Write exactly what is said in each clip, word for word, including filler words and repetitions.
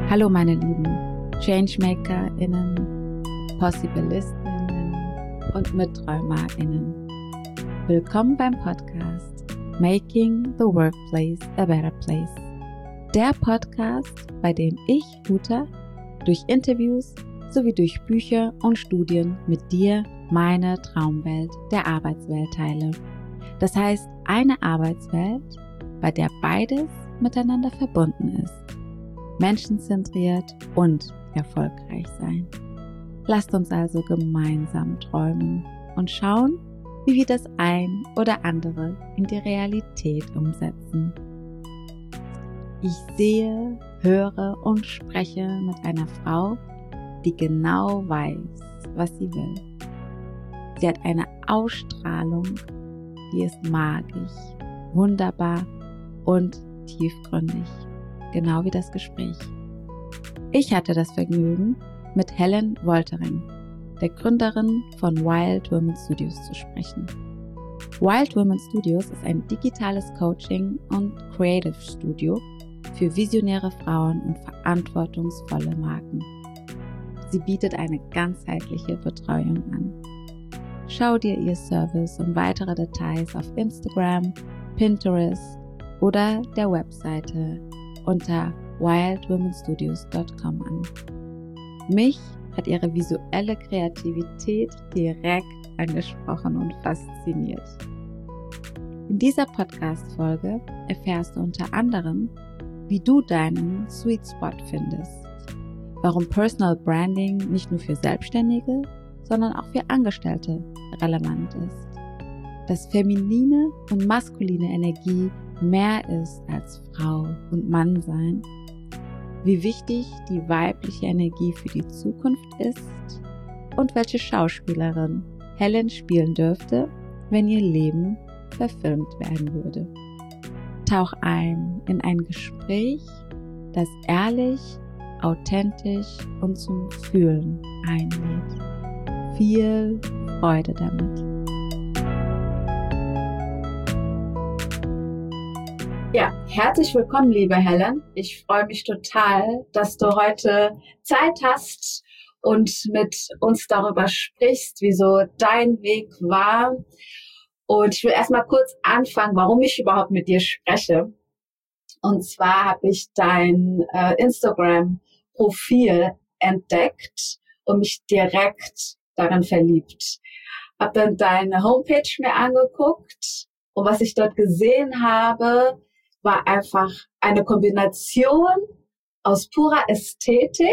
Hallo meine lieben ChangemakerInnen, Possibilistinnen und MitträumerInnen. Willkommen beim Podcast Making the Workplace a Better Place. Der Podcast, bei dem ich, Uta, durch Interviews sowie durch Bücher und Studien mit dir meine Traumwelt der Arbeitswelt teile. Das heißt, eine Arbeitswelt, bei der beides miteinander verbunden ist. Menschenzentriert und erfolgreich sein. Lasst uns also gemeinsam träumen und schauen, wie wir das ein oder andere in die Realität umsetzen. Ich sehe, höre und spreche mit einer Frau, die genau weiß, was sie will. Sie hat eine Ausstrahlung, die ist magisch, wunderbar und tiefgründig. Genau wie das Gespräch. Ich hatte das Vergnügen, mit Helen Woltering, der Gründerin von Wild Women Studios, zu sprechen. Wild Women Studios ist ein digitales Coaching- und Creative Studio für visionäre Frauen und verantwortungsvolle Marken. Sie bietet eine ganzheitliche Betreuung an. Schau dir ihr Service und weitere Details auf Instagram, Pinterest oder der Webseite unter wild women studios dot com an. Mich hat ihre visuelle Kreativität direkt angesprochen und fasziniert. In dieser Podcast-Folge erfährst du unter anderem, wie du deinen Sweet Spot findest, warum Personal Branding nicht nur für Selbstständige, sondern auch für Angestellte relevant ist, dass feminine und maskuline Energie mehr ist als Frau und Mann sein, wie wichtig die weibliche Energie für die Zukunft ist und welche Schauspielerin Helen spielen dürfte, wenn ihr Leben verfilmt werden würde. Tauch ein in ein Gespräch, das ehrlich, authentisch und zum Fühlen einlädt. Viel Freude damit! Ja, herzlich willkommen, liebe Helen. Ich freue mich total, dass du heute Zeit hast und mit uns darüber sprichst, wie so dein Weg war. Und ich will erstmal kurz anfangen, warum ich überhaupt mit dir spreche. Und zwar habe ich dein äh, Instagram-Profil entdeckt und mich direkt darin verliebt. Habe dann deine Homepage mir angeguckt und was ich dort gesehen habe, war einfach eine Kombination aus purer Ästhetik,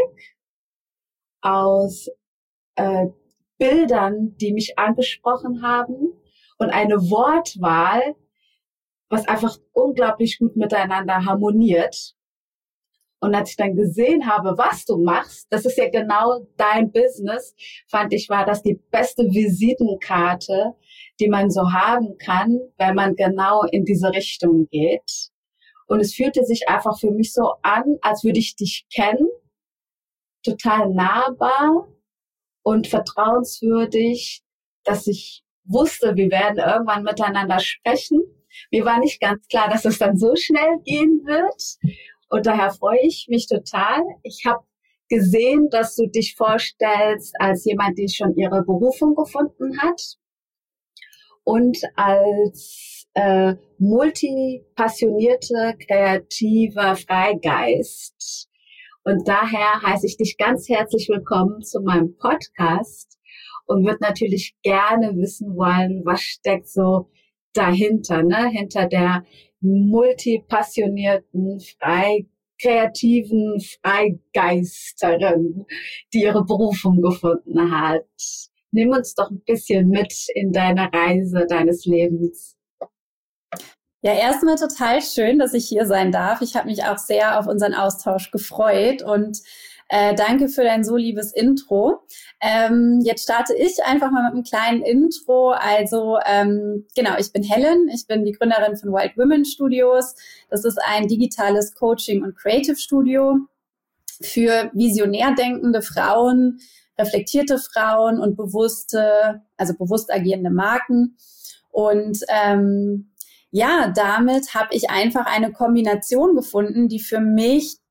aus äh, Bildern, die mich angesprochen haben und eine Wortwahl, was einfach unglaublich gut miteinander harmoniert. Und als ich dann gesehen habe, was du machst, das ist ja genau dein Business, fand ich, war das die beste Visitenkarte, die man so haben kann, wenn man genau in diese Richtung geht. Und es fühlte sich einfach für mich so an, als würde ich dich kennen, total nahbar und vertrauenswürdig, dass ich wusste, wir werden irgendwann miteinander sprechen. Mir war nicht ganz klar, dass es dann so schnell gehen wird. Und daher freue ich mich total. Ich habe gesehen, dass du dich vorstellst als jemand, die schon ihre Berufung gefunden hat und als äh, multipassionierte, kreativer Freigeist. Und daher heiße ich dich ganz herzlich willkommen zu meinem Podcast und würde natürlich gerne wissen wollen, was steckt so dahinter, ne? Hinter der multipassionierten, frei, kreativen Freigeisterin, die ihre Berufung gefunden hat. Nimm uns doch ein bisschen mit in deine Reise deines Lebens. Ja, erstmal total schön, dass ich hier sein darf. Ich habe mich auch sehr auf unseren Austausch gefreut und äh, danke für dein so liebes Intro. Ähm, jetzt starte ich einfach mal mit einem kleinen Intro. Also ähm, genau, ich bin Helen, ich bin die Gründerin von Wild Women Studios. Das ist ein digitales Coaching- und Creative Studio für visionär denkende Frauen, reflektierte Frauen und bewusste, also bewusst agierende Marken. Und ähm, ja, damit habe ich einfach eine Kombination gefunden, die für mich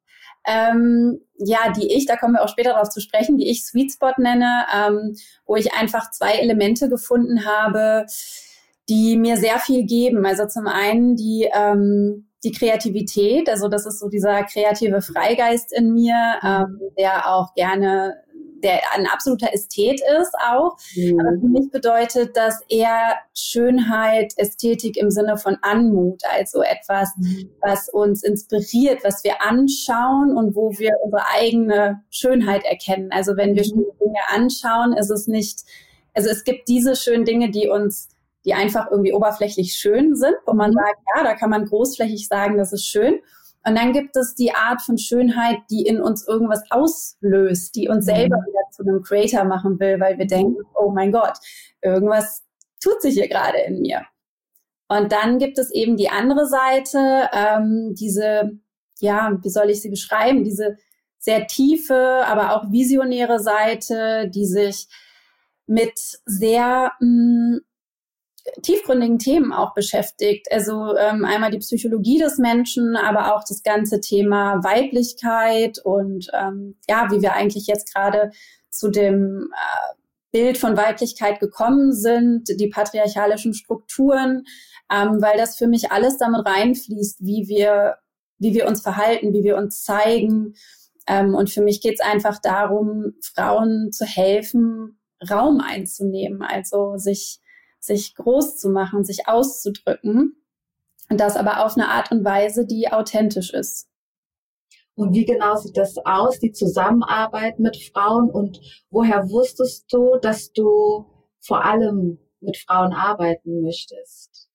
ähm, ja, die ich, da kommen wir auch später darauf zu sprechen, die ich Sweet Spot nenne, ähm, wo ich einfach zwei Elemente gefunden habe, die mir sehr viel geben. Also zum einen die, ähm, die Kreativität, also das ist so dieser kreative Freigeist in mir, ähm, der auch gerne, der ein absoluter Ästhet ist auch. Mhm. Aber für mich bedeutet das eher Schönheit, Ästhetik im Sinne von Anmut, also etwas, mhm. was uns inspiriert, was wir anschauen und wo wir unsere eigene Schönheit erkennen. Also wenn wir mhm. schöne Dinge anschauen, ist es nicht, also es gibt diese schönen Dinge, die uns die einfach irgendwie oberflächlich schön sind, wo man mhm. sagt, ja, da kann man großflächig sagen, das ist schön. Und dann gibt es die Art von Schönheit, die in uns irgendwas auslöst, die uns mhm. selber wieder zu einem Creator machen will, weil wir mhm. denken, oh mein Gott, irgendwas tut sich hier gerade in mir. Und dann gibt es eben die andere Seite, ähm, diese, ja, wie soll ich sie beschreiben, diese sehr tiefe, aber auch visionäre Seite, die sich mit sehr mh, tiefgründigen Themen auch beschäftigt. Also ähm, einmal die Psychologie des Menschen, aber auch das ganze Thema Weiblichkeit und ähm, ja, wie wir eigentlich jetzt gerade zu dem äh, Bild von Weiblichkeit gekommen sind, die patriarchalischen Strukturen, ähm, weil das für mich alles damit reinfließt, wie wir, wie wir uns verhalten, wie wir uns zeigen. Ähm, und für mich geht es einfach darum, Frauen zu helfen, Raum einzunehmen, also sich sich groß zu machen, sich auszudrücken und das aber auf eine Art und Weise, die authentisch ist. Und wie genau sieht das aus, die Zusammenarbeit mit Frauen, und woher wusstest du, dass du vor allem mit Frauen arbeiten möchtest?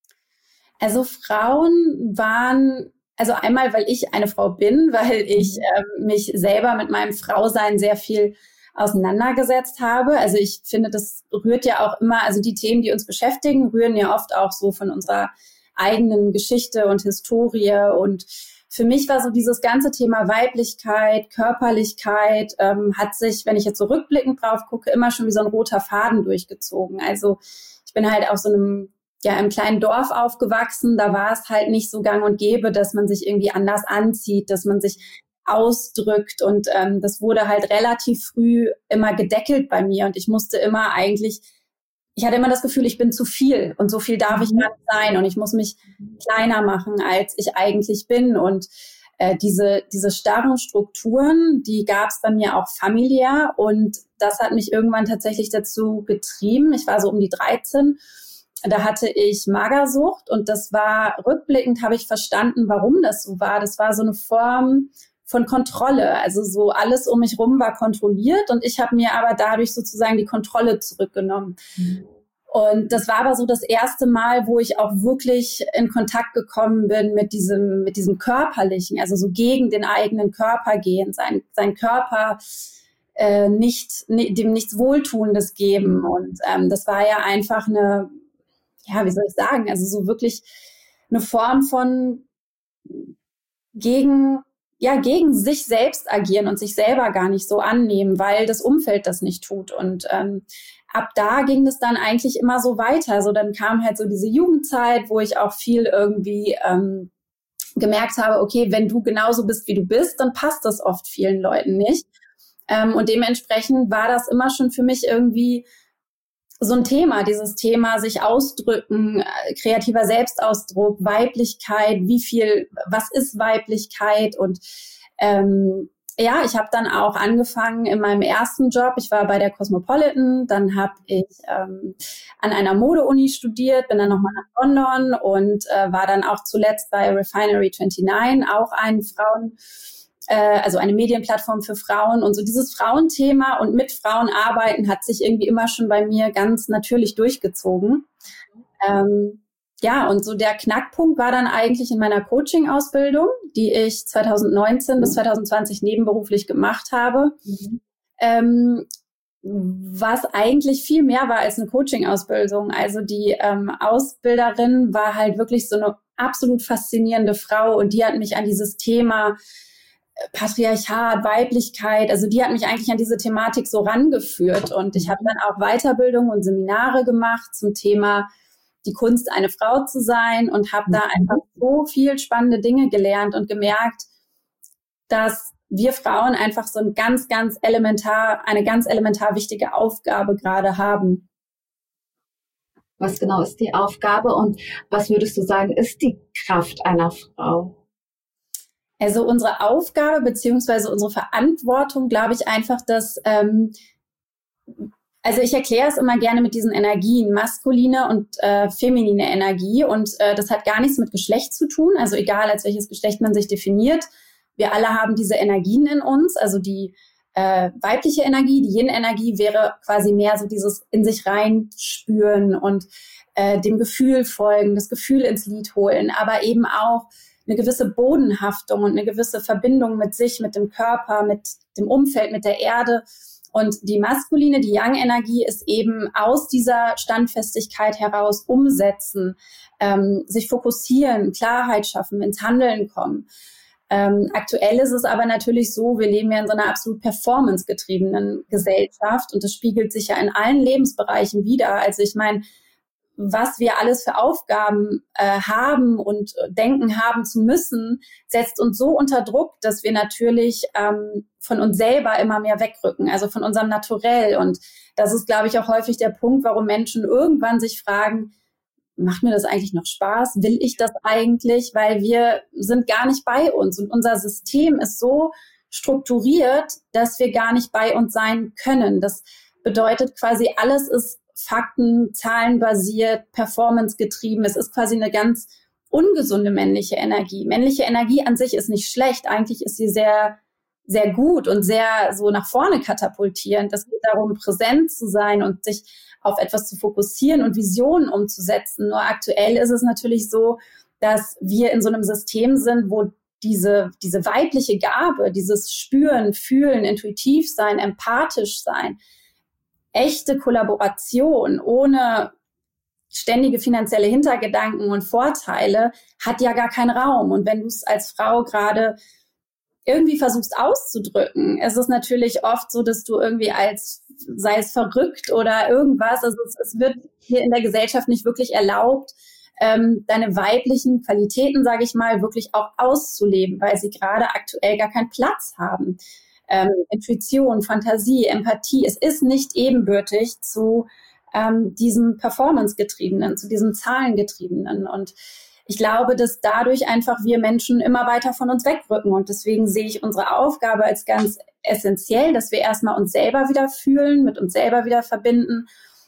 Also Frauen waren, also einmal, weil ich eine Frau bin, weil ich äh, mich selber mit meinem Frausein sehr viel auseinandergesetzt habe. Also ich finde, das rührt ja auch immer, also die Themen, die uns beschäftigen, rühren ja oft auch so von unserer eigenen Geschichte und Historie. Und für mich war so dieses ganze Thema Weiblichkeit, Körperlichkeit, ähm, hat sich, wenn ich jetzt so rückblickend drauf gucke, immer schon wie so ein roter Faden durchgezogen. Also ich bin halt auf so einem, ja, im kleinen Dorf aufgewachsen. Da war es halt nicht so gang und gäbe, dass man sich irgendwie anders anzieht, dass man sich ausdrückt, und ähm, das wurde halt relativ früh immer gedeckelt bei mir, und ich musste immer eigentlich, ich hatte immer das Gefühl, ich bin zu viel und so viel darf ich gar nicht sein und ich muss mich kleiner machen, als ich eigentlich bin, und äh, diese diese starren Strukturen, die gab es bei mir auch familiär, und das hat mich irgendwann tatsächlich dazu getrieben. Ich war so um die dreizehn, da hatte ich Magersucht, und das war, rückblickend habe ich verstanden, warum das so war. Das war so eine Form von Kontrolle. Also so alles um mich rum war kontrolliert, und ich habe mir aber dadurch sozusagen die Kontrolle zurückgenommen. Mhm. Und das war aber so das erste Mal, wo ich auch wirklich in Kontakt gekommen bin mit diesem, mit diesem Körperlichen, also so gegen den eigenen Körper gehen, sein, sein Körper äh, nicht, ne, dem nichts Wohltuendes geben. Und ähm, das war ja einfach eine, ja, wie soll ich sagen, also so wirklich eine Form von gegen ja, gegen sich selbst agieren und sich selber gar nicht so annehmen, weil das Umfeld das nicht tut. Und ähm, ab da ging es dann eigentlich immer so weiter. So, dann kam halt so diese Jugendzeit, wo ich auch viel irgendwie ähm, gemerkt habe, okay, wenn du genauso bist, wie du bist, dann passt das oft vielen Leuten nicht. Ähm, und dementsprechend war das immer schon für mich irgendwie so ein Thema, dieses Thema sich ausdrücken, äh, kreativer Selbstausdruck, Weiblichkeit, wie viel, was ist Weiblichkeit? Und ähm, ja, ich habe dann auch angefangen in meinem ersten Job, ich war bei der Cosmopolitan, dann habe ich ähm, an einer Mode-Uni studiert, bin dann nochmal nach London und äh, war dann auch zuletzt bei Refinery neunundzwanzig, auch ein Frauen, also eine Medienplattform für Frauen, und so dieses Frauenthema und mit Frauen arbeiten hat sich irgendwie immer schon bei mir ganz natürlich durchgezogen. Ähm, ja, und so der Knackpunkt war dann eigentlich in meiner Coaching-Ausbildung, die ich zwanzig neunzehn bis zwanzig zwanzig nebenberuflich gemacht habe, mhm. ähm, was eigentlich viel mehr war als eine Coaching-Ausbildung. Also die ähm, Ausbilderin war halt wirklich so eine absolut faszinierende Frau, und die hat mich an dieses Thema Patriarchat, Weiblichkeit, also die hat mich eigentlich an diese Thematik so rangeführt, und ich habe dann auch Weiterbildung und Seminare gemacht zum Thema die Kunst, eine Frau zu sein, und habe da einfach so viel spannende Dinge gelernt und gemerkt, dass wir Frauen einfach so ein ganz, ganz elementar, eine ganz elementar wichtige Aufgabe gerade haben. Was genau ist die Aufgabe und was würdest du sagen, ist die Kraft einer Frau? Also unsere Aufgabe beziehungsweise unsere Verantwortung, glaube ich einfach, dass, ähm, also ich erkläre es immer gerne mit diesen Energien, maskuline und äh, feminine Energie, und äh, das hat gar nichts mit Geschlecht zu tun, also egal als welches Geschlecht man sich definiert. Wir alle haben diese Energien in uns, also die äh, weibliche Energie, die Yin-Energie wäre quasi mehr so dieses in sich reinspüren und äh, dem Gefühl folgen, das Gefühl ins Lied holen, aber eben auch eine gewisse Bodenhaftung und eine gewisse Verbindung mit sich, mit dem Körper, mit dem Umfeld, mit der Erde. Und die maskuline, die Yang-Energie ist eben aus dieser Standfestigkeit heraus umsetzen, ähm, sich fokussieren, Klarheit schaffen, ins Handeln kommen. Ähm, aktuell ist es aber natürlich so, wir leben ja in so einer absolut performancegetriebenen Gesellschaft, und das spiegelt sich ja in allen Lebensbereichen wider. Also ich meine, was wir alles für Aufgaben äh, haben und denken haben zu müssen, setzt uns so unter Druck, dass wir natürlich ähm, von uns selber immer mehr wegrücken, also von unserem Naturell. Und das ist, glaube ich, auch häufig der Punkt, warum Menschen irgendwann sich fragen, macht mir das eigentlich noch Spaß? Will ich das eigentlich? Weil wir sind gar nicht bei uns, und unser System ist so strukturiert, dass wir gar nicht bei uns sein können. Das bedeutet quasi, alles ist Fakten, zahlenbasiert, performancegetrieben. Es ist quasi eine ganz ungesunde männliche Energie. Männliche Energie an sich ist nicht schlecht. Eigentlich ist sie sehr, sehr gut und sehr so nach vorne katapultierend. Es geht darum, präsent zu sein und sich auf etwas zu fokussieren und Visionen umzusetzen. Nur aktuell ist es natürlich so, dass wir in so einem System sind, wo diese, diese weibliche Gabe, dieses Spüren, Fühlen, intuitiv sein, empathisch sein, echte Kollaboration ohne ständige finanzielle Hintergedanken und Vorteile hat ja gar keinen Raum. Und wenn du es als Frau gerade irgendwie versuchst auszudrücken, ist es natürlich oft so, dass du irgendwie als, sei es verrückt oder irgendwas, also es, es wird hier in der Gesellschaft nicht wirklich erlaubt, ähm, deine weiblichen Qualitäten, sage ich mal, wirklich auch auszuleben, weil sie gerade aktuell gar keinen Platz haben. Ähm, Intuition, Fantasie, Empathie, es ist nicht ebenbürtig zu ähm, diesem Performance-getriebenen, zu diesem Zahlengetriebenen. Und ich glaube, dass dadurch einfach wir Menschen immer weiter von uns wegrücken. Und deswegen sehe ich unsere Aufgabe als ganz essentiell, dass wir erstmal uns selber wieder fühlen, mit uns selber wieder verbinden.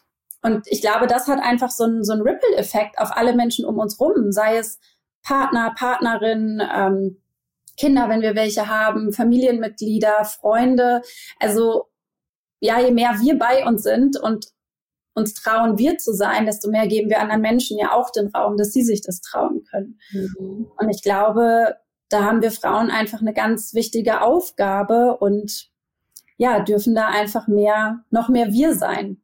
Und ich glaube, das hat einfach so einen, so einen Ripple-Effekt auf alle Menschen um uns rum, sei es Partner, Partnerin, ähm, Kinder, wenn wir welche haben, Familienmitglieder, Freunde. Also ja, je mehr wir bei uns sind und uns trauen, wir zu sein, desto mehr geben wir anderen Menschen ja auch den Raum, dass sie sich das trauen können. Mhm. Und ich glaube, da haben wir Frauen einfach eine ganz wichtige Aufgabe und ja, dürfen da einfach mehr, noch mehr wir sein.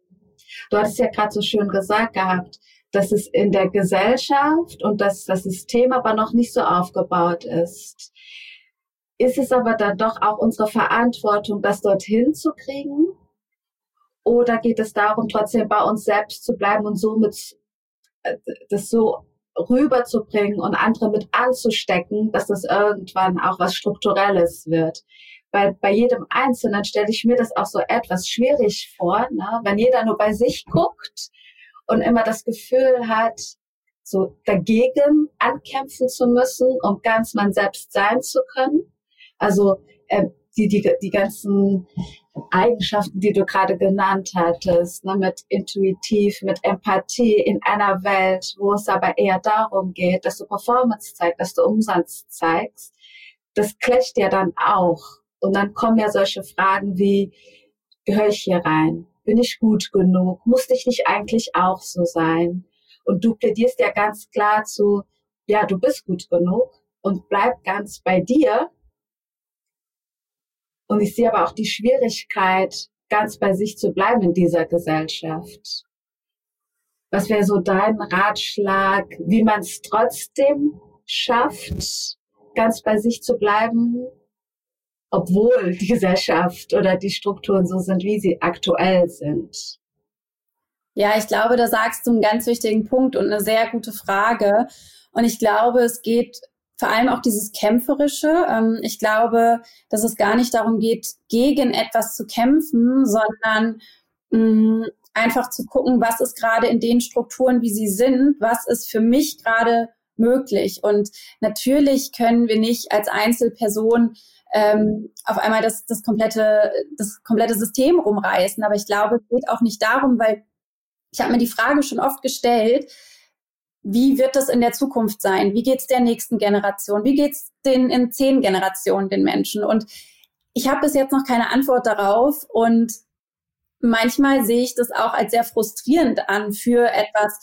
Du hattest ja gerade so schön gesagt gehabt, dass es in der Gesellschaft und dass das System aber noch nicht so aufgebaut ist. Ist es aber dann doch auch unsere Verantwortung, das dorthin zu kriegen? Oder geht es darum, trotzdem bei uns selbst zu bleiben und somit das so rüberzubringen und andere mit anzustecken, dass das irgendwann auch was Strukturelles wird? Weil bei jedem Einzelnen stelle ich mir das auch so etwas schwierig vor, ne? Wenn jeder nur bei sich guckt und immer das Gefühl hat, so dagegen ankämpfen zu müssen, um ganz man selbst sein zu können. Also äh, die, die, die ganzen Eigenschaften, die du gerade genannt hattest, ne, mit intuitiv, mit Empathie in einer Welt, wo es aber eher darum geht, dass du Performance zeigst, dass du Umsatz zeigst, das clasht ja dann auch. Und dann kommen ja solche Fragen wie, gehöre ich hier rein? Bin ich gut genug? Muss ich nicht eigentlich auch so sein? Und du plädierst ja ganz klar zu, ja, du bist gut genug und bleib ganz bei dir. Und ich sehe aber auch die Schwierigkeit, ganz bei sich zu bleiben in dieser Gesellschaft. Was wäre so dein Ratschlag, wie man es trotzdem schafft, ganz bei sich zu bleiben, obwohl die Gesellschaft oder die Strukturen so sind, wie sie aktuell sind? Ja, ich glaube, da sagst du einen ganz wichtigen Punkt und eine sehr gute Frage. Und ich glaube, es geht vor allem auch dieses Kämpferische. Ähm, ich glaube, dass es gar nicht darum geht, gegen etwas zu kämpfen, sondern mh, einfach zu gucken, was ist gerade in den Strukturen, wie sie sind, was ist für mich gerade möglich. Und natürlich können wir nicht als Einzelperson ähm, auf einmal das, das komplette, das komplette System rumreißen. Aber ich glaube, es geht auch nicht darum, weil ich habe mir die Frage schon oft gestellt, wie wird das in der Zukunft sein? Wie geht's der nächsten Generation? Wie geht's den in zehn Generationen den Menschen? Und ich habe bis jetzt noch keine Antwort darauf. Und manchmal sehe ich das auch als sehr frustrierend an, für etwas,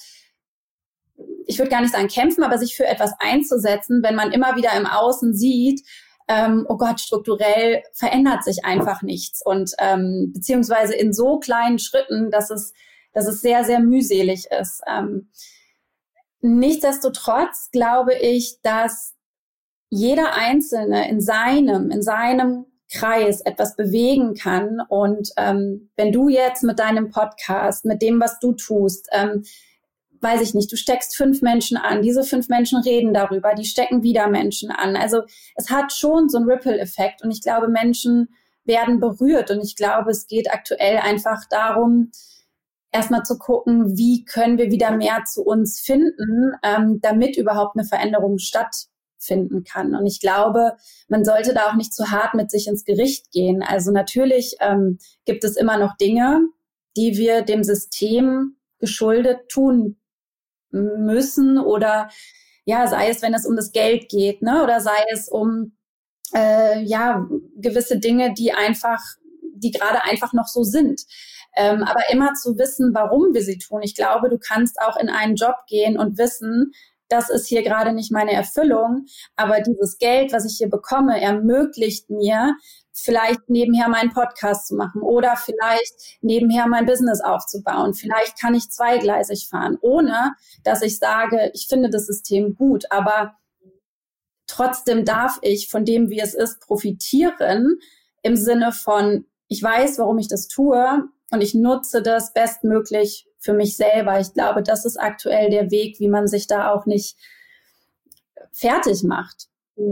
ich würde gar nicht sagen kämpfen, aber sich für etwas einzusetzen, wenn man immer wieder im Außen sieht, ähm, oh Gott, strukturell verändert sich einfach nichts. Und ähm, beziehungsweise in so kleinen Schritten, dass es, dass es sehr, sehr mühselig ist. Ähm, nichtsdestotrotz glaube ich, dass jeder Einzelne in seinem, in seinem Kreis etwas bewegen kann. Und ähm, wenn du jetzt mit deinem Podcast, mit dem, was du tust, ähm, weiß ich nicht, du steckst fünf Menschen an, diese fünf Menschen reden darüber, die stecken wieder Menschen an. Also es hat schon so einen Ripple-Effekt und ich glaube, Menschen werden berührt und ich glaube, es geht aktuell einfach darum, erstmal zu gucken, wie können wir wieder mehr zu uns finden, ähm, damit überhaupt eine Veränderung stattfinden kann. Und ich glaube, man sollte da auch nicht zu hart mit sich ins Gericht gehen. Also natürlich ähm, gibt es immer noch Dinge, die wir dem System geschuldet tun müssen oder ja, sei es, wenn es um das Geld geht, ne, oder sei es um äh, ja gewisse Dinge, die einfach, die gerade einfach noch so sind. Ähm, aber immer zu wissen, warum wir sie tun. Ich glaube, du kannst auch in einen Job gehen und wissen, das ist hier gerade nicht meine Erfüllung, aber dieses Geld, was ich hier bekomme, ermöglicht mir, vielleicht nebenher meinen Podcast zu machen oder vielleicht nebenher mein Business aufzubauen. Vielleicht kann ich zweigleisig fahren, ohne dass ich sage, ich finde das System gut, aber trotzdem darf ich von dem, wie es ist, profitieren im Sinne von, ich weiß, warum ich das tue und ich nutze das bestmöglich für mich selber. Ich glaube, das ist aktuell der Weg, wie man sich da auch nicht fertig macht.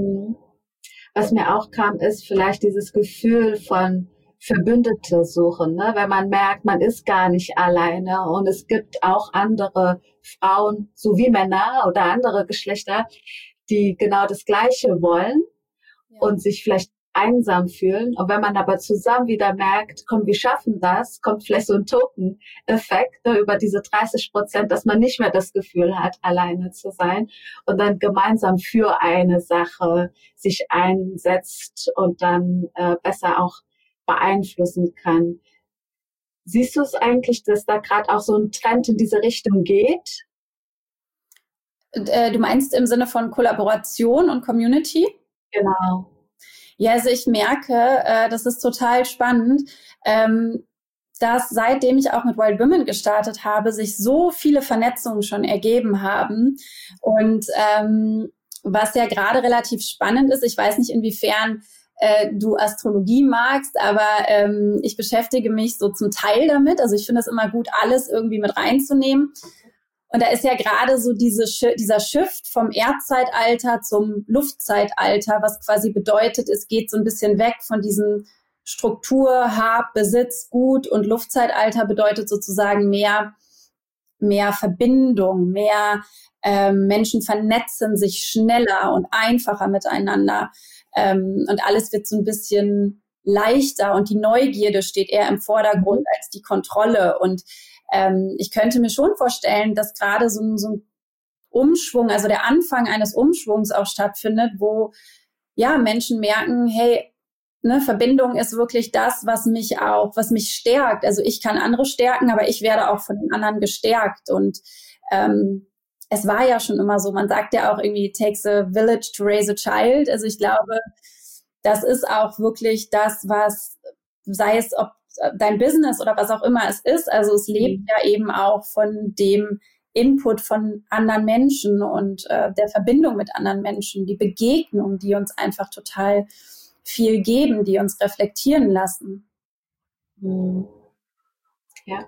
Was mir auch kam, ist vielleicht dieses Gefühl von Verbündete suchen, ne? Wenn man merkt, man ist gar nicht alleine und es gibt auch andere Frauen sowie Männer oder andere Geschlechter, die genau das Gleiche wollen, ja, und sich vielleicht einsam fühlen. Und wenn man aber zusammen wieder merkt, komm, wir schaffen das, kommt vielleicht so ein Token-Effekt, ne, über diese dreißig Prozent, dass man nicht mehr das Gefühl hat, alleine zu sein und dann gemeinsam für eine Sache sich einsetzt und dann äh, besser auch beeinflussen kann. Siehst du es eigentlich, dass da gerade auch so ein Trend in diese Richtung geht? Du meinst im Sinne von Kollaboration und Community? Genau. Ja, also ich merke, äh, das ist total spannend, ähm, dass seitdem ich auch mit Wild Women gestartet habe, sich so viele Vernetzungen schon ergeben haben. Und ähm, was ja gerade relativ spannend ist, ich weiß nicht, inwiefern äh, du Astrologie magst, aber ähm, ich beschäftige mich so zum Teil damit. Also ich finde es immer gut, alles irgendwie mit reinzunehmen. Und da ist ja gerade so diese, dieser Shift vom Erdzeitalter zum Luftzeitalter, was quasi bedeutet, es geht so ein bisschen weg von diesem Struktur, Hab, Besitz, Gut, und Luftzeitalter bedeutet sozusagen mehr, mehr Verbindung, mehr ähm, Menschen vernetzen sich schneller und einfacher miteinander. Ähm, und alles wird so ein bisschen leichter und die Neugierde steht eher im Vordergrund als die Kontrolle. Und ähm, ich könnte mir schon vorstellen, dass gerade so ein, so ein Umschwung, also der Anfang eines Umschwungs auch stattfindet, wo ja Menschen merken, hey, ne, Verbindung ist wirklich das, was mich auch, was mich stärkt. Also ich kann andere stärken, aber ich werde auch von den anderen gestärkt. Und ähm, es war ja schon immer so, man sagt ja auch irgendwie, it takes a village to raise a child. Also ich glaube, das ist auch wirklich das, was, sei es ob dein Business oder was auch immer es ist, also es lebt ja eben auch von dem Input von anderen Menschen und äh, der Verbindung mit anderen Menschen, die Begegnung, die uns einfach total viel geben, die uns reflektieren lassen. Ja.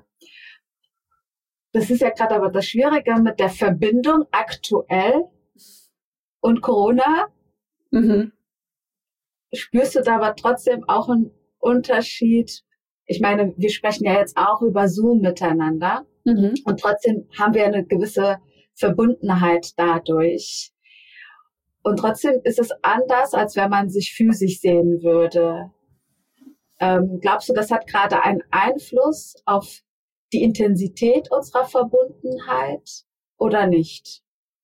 Das ist ja gerade aber das Schwierige mit der Verbindung aktuell. und Corona. Mhm. Spürst du da aber trotzdem auch einen Unterschied? Ich meine, wir sprechen ja jetzt auch über Zoom miteinander. Mhm. Und trotzdem haben wir eine gewisse Verbundenheit dadurch. Und trotzdem ist es anders, als wenn man sich physisch sehen würde. Ähm, glaubst du, das hat gerade einen Einfluss auf die Intensität unserer Verbundenheit oder nicht?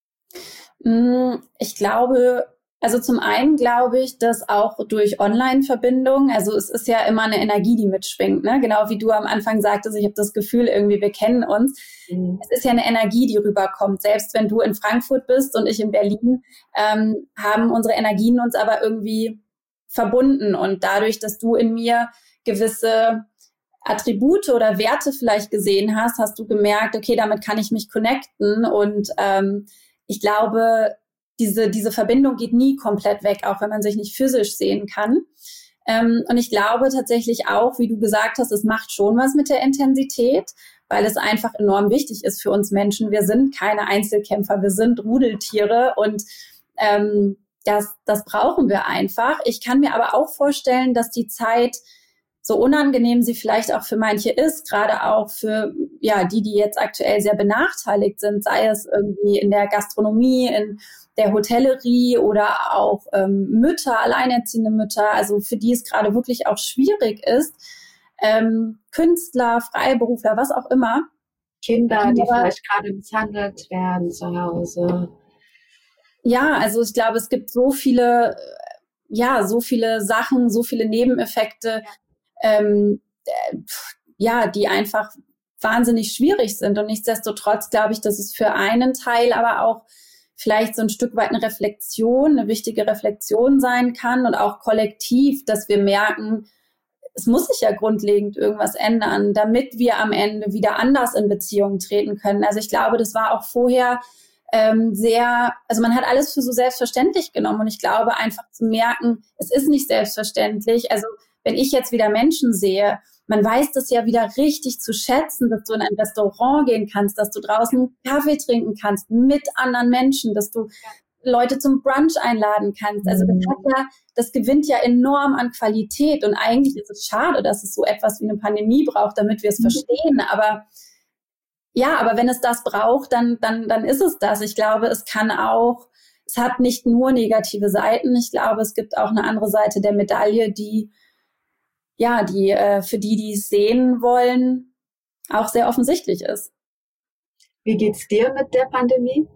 Ich glaube, also zum einen glaube ich, dass auch durch Online-Verbindungen, also es ist ja immer eine Energie, die mitschwingt, ne? Genau wie du am Anfang sagtest, ich habe das Gefühl, irgendwie wir kennen uns. Mhm. Es ist ja eine Energie, die rüberkommt. Selbst wenn du in Frankfurt bist und ich in Berlin, ähm, haben unsere Energien uns aber irgendwie verbunden. Und dadurch, dass du in mir gewisse Attribute oder Werte vielleicht gesehen hast, hast du gemerkt, okay, damit kann ich mich connecten. Und ähm, ich glaube, diese, diese Verbindung geht nie komplett weg, auch wenn man sich nicht physisch sehen kann. Ähm, und ich glaube tatsächlich auch, wie du gesagt hast, es macht schon was mit der Intensität, weil es einfach enorm wichtig ist für uns Menschen. Wir sind keine Einzelkämpfer, wir sind Rudeltiere und ähm, das, das brauchen wir einfach. Ich kann mir aber auch vorstellen, dass die Zeit, so unangenehm sie vielleicht auch für manche ist, gerade auch für ja die, die jetzt aktuell sehr benachteiligt sind, sei es irgendwie in der Gastronomie, in der Hotellerie oder auch ähm, Mütter, alleinerziehende Mütter, also für die es gerade wirklich auch schwierig ist, ähm, Künstler, Freiberufler, was auch immer. Kinder, die vielleicht gerade misshandelt werden zu Hause. Ja, also ich glaube, es gibt so viele, ja, so viele Sachen, so viele Nebeneffekte, ähm, äh, ja, die einfach wahnsinnig schwierig sind. Und nichtsdestotrotz glaube ich, dass es für einen Teil aber auch vielleicht so ein Stück weit eine Reflexion, eine wichtige Reflexion sein kann und auch kollektiv, dass wir merken, es muss sich ja grundlegend irgendwas ändern, damit wir am Ende wieder anders in Beziehungen treten können. Also ich glaube, das war auch vorher ähm, sehr, also man hat alles für so selbstverständlich genommen und ich glaube einfach zu merken, es ist nicht selbstverständlich. Also wenn ich jetzt wieder Menschen sehe, man weiß das ja wieder richtig zu schätzen, dass du in ein Restaurant gehen kannst, dass du draußen Kaffee trinken kannst mit anderen Menschen, dass du Leute zum Brunch einladen kannst. Also das hat ja, das gewinnt ja enorm an Qualität und eigentlich ist es schade, dass es so etwas wie eine Pandemie braucht, damit wir es verstehen. Aber ja, aber wenn es das braucht, dann, dann, dann ist es das. Ich glaube, es kann auch, es hat nicht nur negative Seiten. Ich glaube, es gibt auch eine andere Seite der Medaille, die ja, die äh, für die, die es sehen wollen, auch sehr offensichtlich ist. Wie geht's dir mit der Pandemie?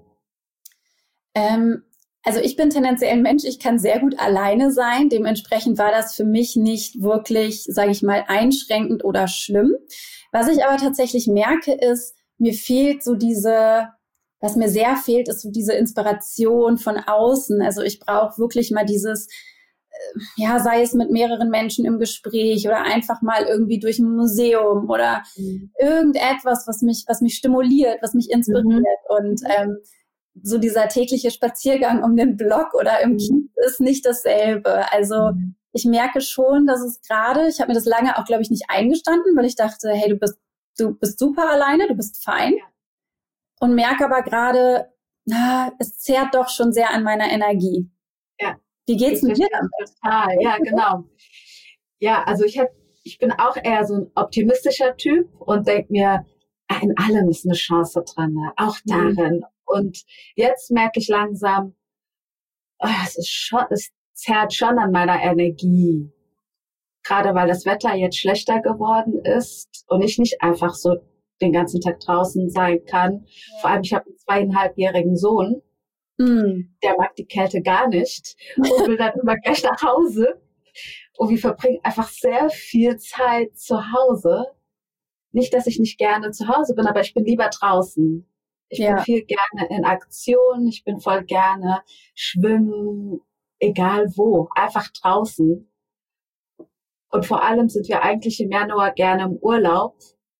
Ähm, also ich bin tendenziell ein Mensch, ich kann sehr gut alleine sein. Dementsprechend war das für mich nicht wirklich, sage ich mal, einschränkend oder schlimm. Was ich aber tatsächlich merke, ist, mir fehlt so diese, was mir sehr fehlt, ist so diese Inspiration von außen. Also ich brauche wirklich mal dieses, ja, sei es mit mehreren Menschen im Gespräch oder einfach mal irgendwie durch ein Museum oder mhm. irgendetwas, was mich, was mich stimuliert, was mich inspiriert. Mhm. Und ähm, so dieser tägliche Spaziergang um den Block oder im mhm. Kiez ist nicht dasselbe. Also mhm. ich merke schon, dass es gerade, ich habe mir das lange auch, glaube ich, nicht eingestanden, weil ich dachte, hey, du bist, du bist super alleine, du bist fein. Ja. Und merke aber gerade, na, es zehrt doch schon sehr an meiner Energie. Ja. Wie geht's mit dir damit? Total, ja, genau. Ja, also ich hab, ich bin auch eher so ein optimistischer Typ und denke mir, in allem ist eine Chance drin, auch darin. Mhm. Und jetzt merke ich langsam, oh, es ist schon, es zerrt schon an meiner Energie. Gerade weil das Wetter jetzt schlechter geworden ist und ich nicht einfach so den ganzen Tag draußen sein kann. Ja. Vor allem, ich habe einen zweieinhalbjährigen Sohn. Mm. Der mag die Kälte gar nicht und will dann immer gleich nach Hause. Und wir verbringen einfach sehr viel Zeit zu Hause. Nicht, dass ich nicht gerne zu Hause bin, aber ich bin lieber draußen. Ich ja. bin viel gerne in Aktion, ich bin voll gerne schwimmen, egal wo, einfach draußen. Und vor allem sind wir eigentlich im Januar gerne im Urlaub,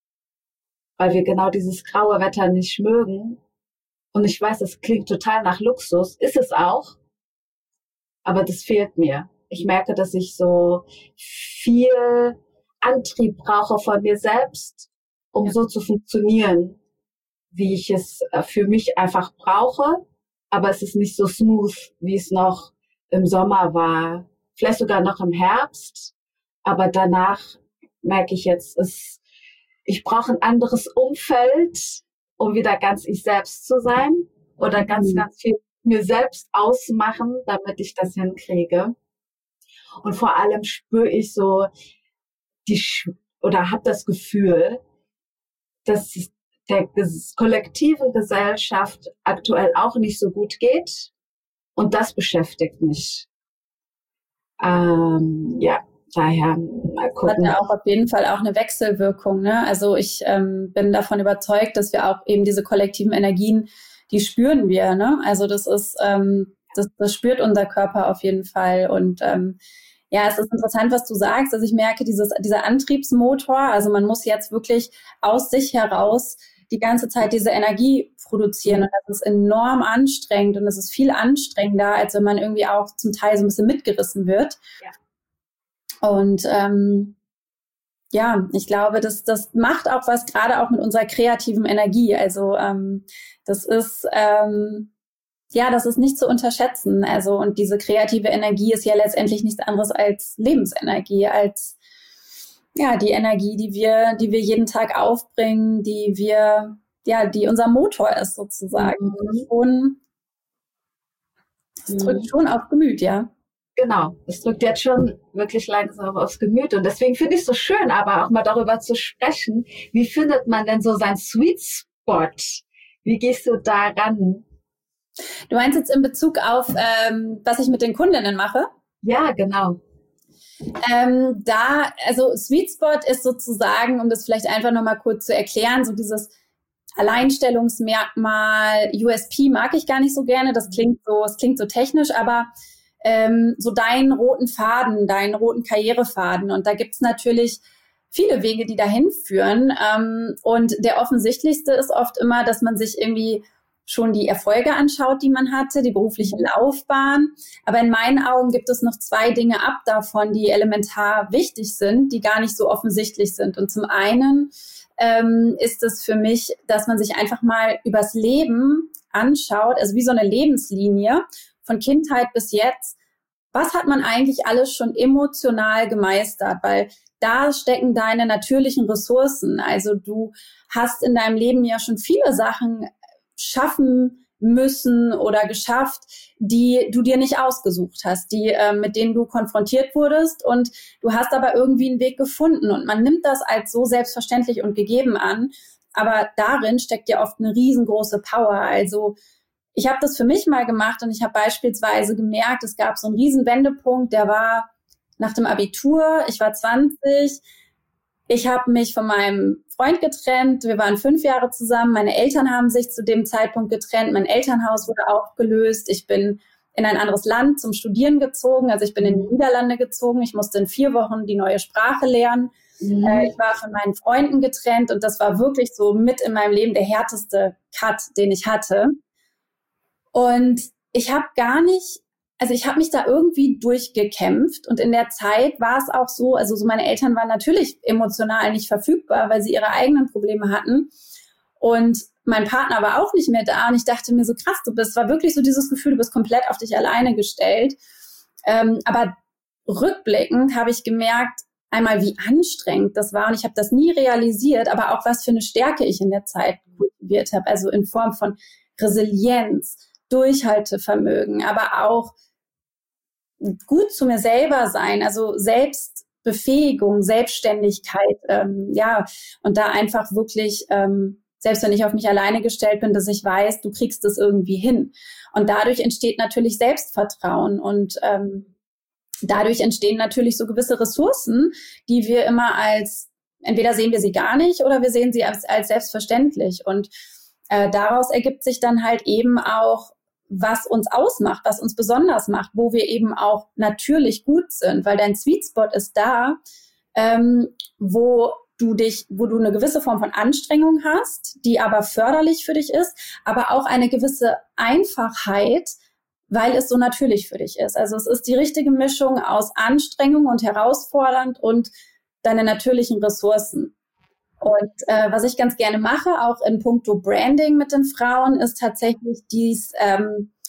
weil wir genau dieses graue Wetter nicht mögen. Und ich weiß, das klingt total nach Luxus, ist es auch, aber das fehlt mir. Ich merke, dass ich so viel Antrieb brauche von mir selbst, um ja. so zu funktionieren, wie ich es für mich einfach brauche. aber es ist nicht so smooth, wie es noch im Sommer war. Vielleicht sogar noch im Herbst, aber danach merke ich jetzt, es, ich brauche ein anderes Umfeld, um wieder ganz ich selbst zu sein oder ganz, mhm. ganz viel mir selbst ausmachen, damit ich das hinkriege. Und vor allem spüre ich so die oder habe das Gefühl, dass es der kollektiven Gesellschaft aktuell auch nicht so gut geht. Und das beschäftigt mich. Ähm, ja, daher mal gucken. Hat ja auch auf jeden Fall auch eine Wechselwirkung, ne? Also ich ähm, bin davon überzeugt, dass wir auch eben diese kollektiven Energien, die spüren wir, ne? Also das ist, ähm, das, das spürt unser Körper auf jeden Fall. Und ähm, ja, es ist interessant, was du sagst. Also ich merke dieses, dieser Antriebsmotor, also man muss jetzt wirklich aus sich heraus die ganze Zeit diese Energie produzieren. Und das ist enorm anstrengend und es ist viel anstrengender, als wenn man irgendwie auch zum Teil so ein bisschen mitgerissen wird. Ja. Und ähm, ja, ich glaube, das, das macht auch was, gerade auch mit unserer kreativen Energie. Also ähm, das ist ähm, ja, das ist nicht zu unterschätzen. Also und diese kreative Energie ist ja letztendlich nichts anderes als Lebensenergie, als ja, die Energie, die wir, die wir jeden Tag aufbringen, die wir, ja, die unser Motor ist sozusagen. Mhm. Und es drückt mhm. schon auf Gemüt, ja. Genau, es drückt jetzt schon wirklich langsam aufs Gemüt. Und deswegen finde ich es so schön, aber auch mal darüber zu sprechen, wie findet man denn so seinen Sweet Spot? Wie gehst du da ran? Du meinst jetzt in Bezug auf, ähm, was ich mit den Kundinnen mache? Ja, genau. Ähm, da, also Sweet Spot ist sozusagen, um das vielleicht einfach nochmal kurz zu erklären, so dieses Alleinstellungsmerkmal, U S P mag ich gar nicht so gerne, das klingt so, es klingt so technisch, aber ähm, so deinen roten Faden, deinen roten Karrierefaden. Und da gibt's natürlich viele Wege, die dahin führen. Ähm, und der offensichtlichste ist oft immer, dass man sich irgendwie schon die Erfolge anschaut, die man hatte, die berufliche Laufbahn. Aber in meinen Augen gibt es noch zwei Dinge ab davon, die elementar wichtig sind, die gar nicht so offensichtlich sind. Und zum einen ähm, ist es für mich, dass man sich einfach mal übers Leben anschaut, also wie so eine Lebenslinie von Kindheit bis jetzt. Was hat man eigentlich alles schon emotional gemeistert? Weil da stecken deine natürlichen Ressourcen. Also du hast in deinem Leben ja schon viele Sachen schaffen müssen oder geschafft, die du dir nicht ausgesucht hast, die äh, mit denen du konfrontiert wurdest und du hast aber irgendwie einen Weg gefunden und man nimmt das als so selbstverständlich und gegeben an, aber darin steckt ja oft eine riesengroße Power. Also ich habe das für mich mal gemacht und ich habe beispielsweise gemerkt, es gab so einen riesen Wendepunkt, der war nach dem Abitur, ich war zwanzig, ich habe mich von meinem Freund getrennt, wir waren fünf Jahre zusammen, meine Eltern haben sich zu dem Zeitpunkt getrennt, mein Elternhaus wurde aufgelöst, ich bin in ein anderes Land zum Studieren gezogen, also ich bin in die Niederlande gezogen, ich musste in vier Wochen die neue Sprache lernen, mhm. äh, ich war von meinen Freunden getrennt und das war wirklich so mit in meinem Leben der härteste Cut, den ich hatte. Und ich habe gar nicht, also ich habe mich da irgendwie durchgekämpft und in der Zeit war es auch so, also so meine Eltern waren natürlich emotional nicht verfügbar, weil sie ihre eigenen Probleme hatten und mein Partner war auch nicht mehr da und ich dachte mir so krass, du bist, war wirklich so dieses Gefühl, du bist komplett auf dich alleine gestellt, ähm, aber rückblickend habe ich gemerkt, einmal wie anstrengend das war und ich habe das nie realisiert, aber auch was für eine Stärke ich in der Zeit kultiviert habe, also in Form von Resilienz, Durchhaltevermögen, aber auch gut zu mir selber sein, also Selbstbefähigung, Selbstständigkeit, ähm, ja, und da einfach wirklich, ähm, selbst wenn ich auf mich alleine gestellt bin, dass ich weiß, du kriegst es irgendwie hin. Und dadurch entsteht natürlich Selbstvertrauen und ähm, dadurch entstehen natürlich so gewisse Ressourcen, die wir immer als, entweder sehen wir sie gar nicht oder wir sehen sie als, als selbstverständlich. Und äh, daraus ergibt sich dann halt eben auch, was uns ausmacht, was uns besonders macht, wo wir eben auch natürlich gut sind, weil dein Sweet Spot ist da, ähm, wo du dich, wo du eine gewisse Form von Anstrengung hast, die aber förderlich für dich ist, aber auch eine gewisse Einfachheit, weil es so natürlich für dich ist. Also es ist die richtige Mischung aus Anstrengung und herausfordernd und deine natürlichen Ressourcen. Und äh, was ich ganz gerne mache, auch in puncto Branding mit den Frauen, ist tatsächlich dies, ähm,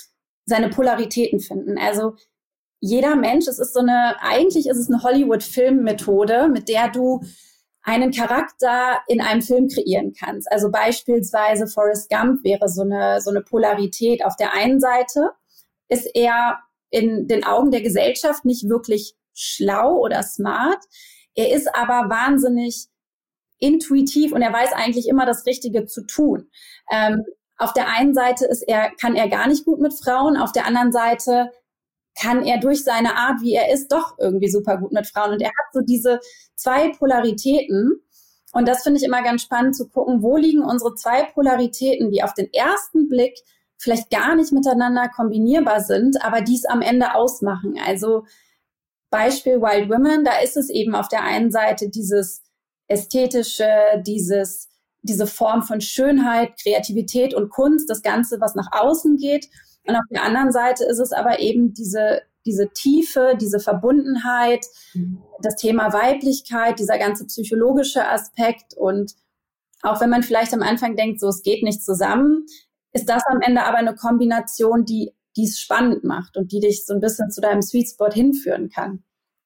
seine Polaritäten finden. Also jeder Mensch, es ist so eine, eigentlich ist es eine Hollywood-Film-Methode, mit der du einen Charakter in einem Film kreieren kannst. Also beispielsweise Forrest Gump wäre so eine, so eine Polarität. Auf der einen Seite ist er in den Augen der Gesellschaft nicht wirklich schlau oder smart. Er ist aber wahnsinnig intuitiv und er weiß eigentlich immer das Richtige zu tun. Ähm, auf der einen Seite ist er, kann er gar nicht gut mit Frauen, auf der anderen Seite kann er durch seine Art, wie er ist, doch irgendwie super gut mit Frauen. Und er hat so diese zwei Polaritäten. Und das finde ich immer ganz spannend zu gucken, wo liegen unsere zwei Polaritäten, die auf den ersten Blick vielleicht gar nicht miteinander kombinierbar sind, aber die es am Ende ausmachen. Also Beispiel Wild Women, da ist es eben auf der einen Seite dieses ästhetische, dieses, diese Form von Schönheit, Kreativität und Kunst, das Ganze, was nach außen geht. Und auf der anderen Seite ist es aber eben diese, diese Tiefe, diese Verbundenheit, mhm. das Thema Weiblichkeit, dieser ganze psychologische Aspekt. Und auch wenn man vielleicht am Anfang denkt, so es geht nicht zusammen, ist das am Ende aber eine Kombination, die die es spannend macht und die dich so ein bisschen zu deinem Sweet Spot hinführen kann.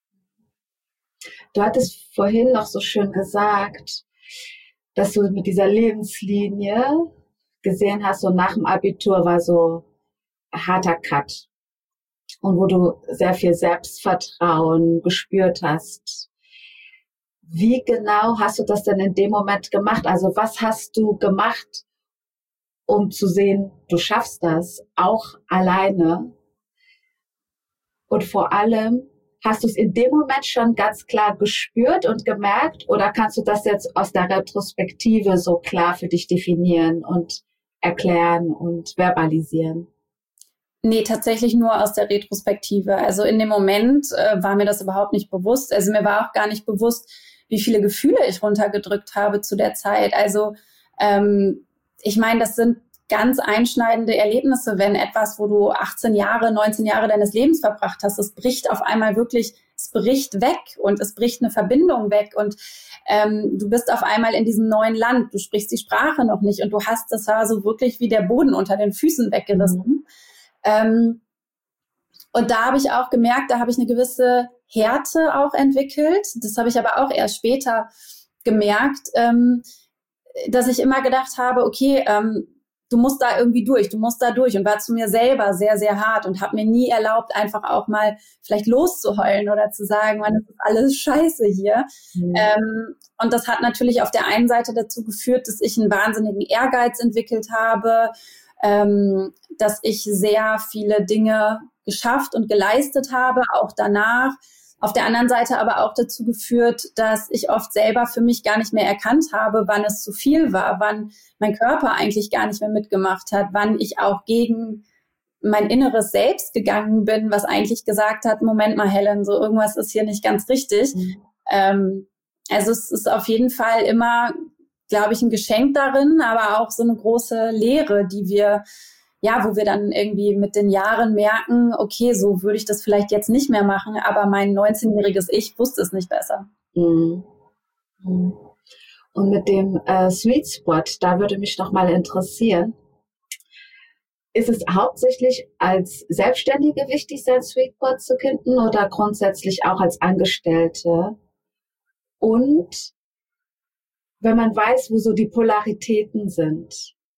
Du hattest vorhin noch so schön gesagt, dass du mit dieser Lebenslinie gesehen hast, so nach dem Abitur war so ein harter Cut. Und wo du sehr viel Selbstvertrauen gespürt hast. Wie genau hast du das denn in dem Moment gemacht? Also was hast du gemacht, um zu sehen, du schaffst das, auch alleine? Und vor allem, hast du es in dem Moment schon ganz klar gespürt und gemerkt? Oder kannst du das jetzt aus der Retrospektive so klar für dich definieren und erklären und verbalisieren? Nee, tatsächlich nur aus der Retrospektive. Also in dem Moment äh, war mir das überhaupt nicht bewusst. Also mir war auch gar nicht bewusst, wie viele Gefühle ich runtergedrückt habe zu der Zeit. Also ähm, ich meine, das sind ganz einschneidende Erlebnisse, wenn etwas, wo du achtzehn Jahre, neunzehn Jahre deines Lebens verbracht hast, es bricht auf einmal wirklich, es bricht weg und es bricht eine Verbindung weg und ähm, du bist auf einmal in diesem neuen Land, du sprichst die Sprache noch nicht und du hast, das war so wirklich wie der Boden unter den Füßen weggerissen. Mhm. Ähm, und da habe ich auch gemerkt, da habe ich eine gewisse Härte auch entwickelt. Das habe ich aber auch erst später gemerkt, ähm, dass ich immer gedacht habe, okay, ähm, du musst da irgendwie durch, du musst da durch und war zu mir selber sehr, sehr hart und habe mir nie erlaubt, einfach auch mal vielleicht loszuheulen oder zu sagen, man, das ist alles scheiße hier. Mhm. Ähm, und das hat natürlich auf der einen Seite dazu geführt, dass ich einen wahnsinnigen Ehrgeiz entwickelt habe, ähm, dass ich sehr viele Dinge geschafft und geleistet habe, auch danach. Auf der anderen Seite aber auch dazu geführt, dass ich oft selber für mich gar nicht mehr erkannt habe, wann es zu viel war, wann mein Körper eigentlich gar nicht mehr mitgemacht hat, wann ich auch gegen mein inneres Selbst gegangen bin, was eigentlich gesagt hat, Moment mal, Helen, so irgendwas ist hier nicht ganz richtig. Mhm. Ähm, also es ist auf jeden Fall immer, glaube ich, ein Geschenk darin, aber auch so eine große Lehre, die wir ja, wo wir dann irgendwie mit den Jahren merken, okay, so würde ich das vielleicht jetzt nicht mehr machen, aber mein neunzehnjähriges Ich wusste es nicht besser. Mhm. Und mit dem äh, Sweet Spot, da würde mich noch mal interessieren, ist es hauptsächlich als Selbstständige wichtig, sein Sweet Spot zu finden oder grundsätzlich auch als Angestellte? Und wenn man weiß, wo so die Polaritäten sind,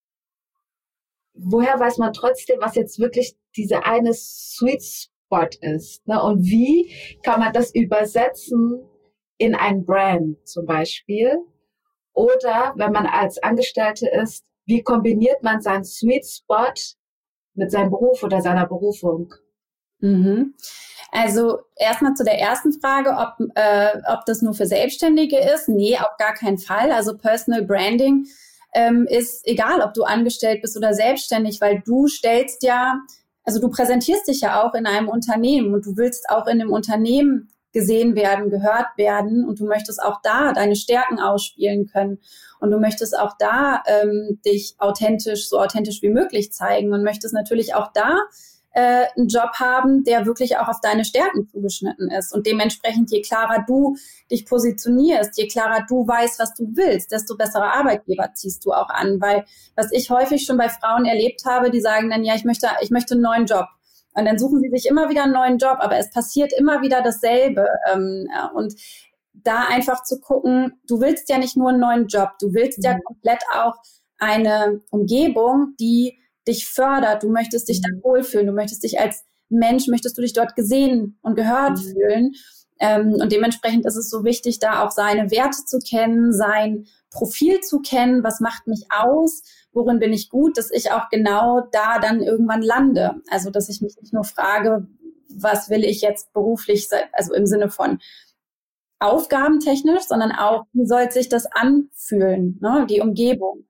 woher weiß man trotzdem, was jetzt wirklich diese eine Sweet Spot ist? Ne? Und wie kann man das übersetzen in ein Brand zum Beispiel? Oder wenn man als Angestellte ist, wie kombiniert man seinen Sweet Spot mit seinem Beruf oder seiner Berufung? Mhm. Also erstmal zu der ersten Frage, ob, äh, ob das nur für Selbstständige ist. Nee, auf gar keinen Fall. Also Personal Branding Ähm, ist egal, ob du angestellt bist oder selbstständig, weil du stellst ja, also du präsentierst dich ja auch in einem Unternehmen und du willst auch in dem Unternehmen gesehen werden, gehört werden und du möchtest auch da deine Stärken ausspielen können und du möchtest auch da ähm, dich authentisch, so authentisch wie möglich zeigen und möchtest natürlich auch da äh, einen Job haben, der wirklich auch auf deine Stärken zugeschnitten ist. Und dementsprechend, je klarer du dich positionierst, je klarer du weißt, was du willst, desto bessere Arbeitgeber ziehst du auch an. Weil was ich häufig schon bei Frauen erlebt habe, die sagen dann, ja, ich möchte, ich möchte einen neuen Job. Und dann suchen sie sich immer wieder einen neuen Job, aber es passiert immer wieder dasselbe. Ähm, und da einfach zu gucken, du willst ja nicht nur einen neuen Job, du willst ja komplett auch eine Umgebung, die dich fördert. Du möchtest dich da wohlfühlen, du möchtest dich als Mensch, möchtest du dich dort gesehen und gehört mhm. fühlen. Ähm, und dementsprechend ist es so wichtig, da auch seine Werte zu kennen, sein Profil zu kennen, was macht mich aus, worin bin ich gut, dass ich auch genau da dann irgendwann lande. Also, dass ich mich nicht nur frage, was will ich jetzt beruflich, also im Sinne von aufgabentechnisch, sondern auch, wie soll sich das anfühlen, ne? Die Umgebung.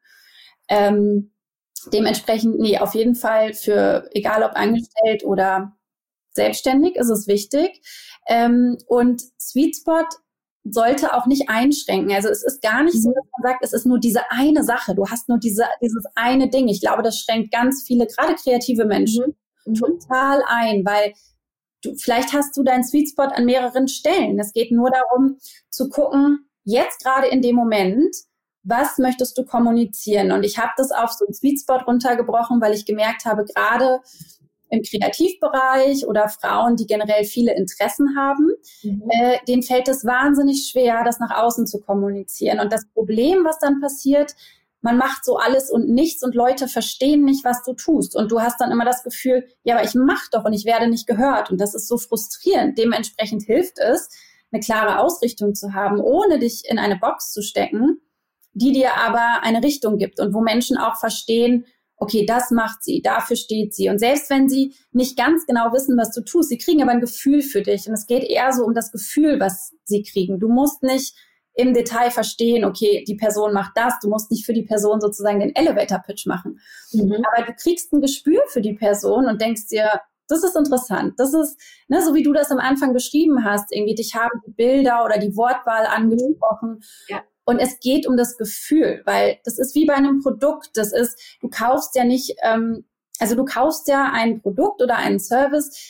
Ähm, dementsprechend, nee, auf jeden Fall für, egal ob angestellt oder selbstständig, ist es wichtig. Ähm, und Sweet Spot sollte auch nicht einschränken. Also es ist gar nicht so, dass man sagt, es ist nur diese eine Sache. Du hast nur diese, dieses eine Ding. Ich glaube, das schränkt ganz viele, gerade kreative Menschen, mhm. total ein, weil du, vielleicht hast du deinen Sweet Spot an mehreren Stellen. Es geht nur darum, zu gucken, jetzt gerade in dem Moment, was möchtest du kommunizieren? Und ich habe das auf so einen Sweet Spot runtergebrochen, weil ich gemerkt habe, gerade im Kreativbereich oder Frauen, die generell viele Interessen haben, mhm. äh, denen fällt es wahnsinnig schwer, das nach außen zu kommunizieren. Und das Problem, was dann passiert, man macht so alles und nichts und Leute verstehen nicht, was du tust. Und du hast dann immer das Gefühl, ja, aber ich mache doch und ich werde nicht gehört. Und das ist so frustrierend. Dementsprechend hilft es, eine klare Ausrichtung zu haben, ohne dich in eine Box zu stecken, die dir aber eine Richtung gibt und wo Menschen auch verstehen, okay, das macht sie, dafür steht sie. Und selbst wenn sie nicht ganz genau wissen, was du tust, sie kriegen aber ein Gefühl für dich. Und es geht eher so um das Gefühl, was sie kriegen. Du musst nicht im Detail verstehen, okay, die Person macht das. Du musst nicht für die Person sozusagen den Elevator-Pitch machen. Mhm. Aber du kriegst ein Gespür für die Person und denkst dir, das ist interessant. Das ist, ne, so wie du das am Anfang beschrieben hast, irgendwie dich haben die Bilder oder die Wortwahl angesprochen. Ja. Und es geht um das Gefühl, weil das ist wie bei einem Produkt. Das ist, du kaufst ja nicht, ähm, also du kaufst ja ein Produkt oder einen Service,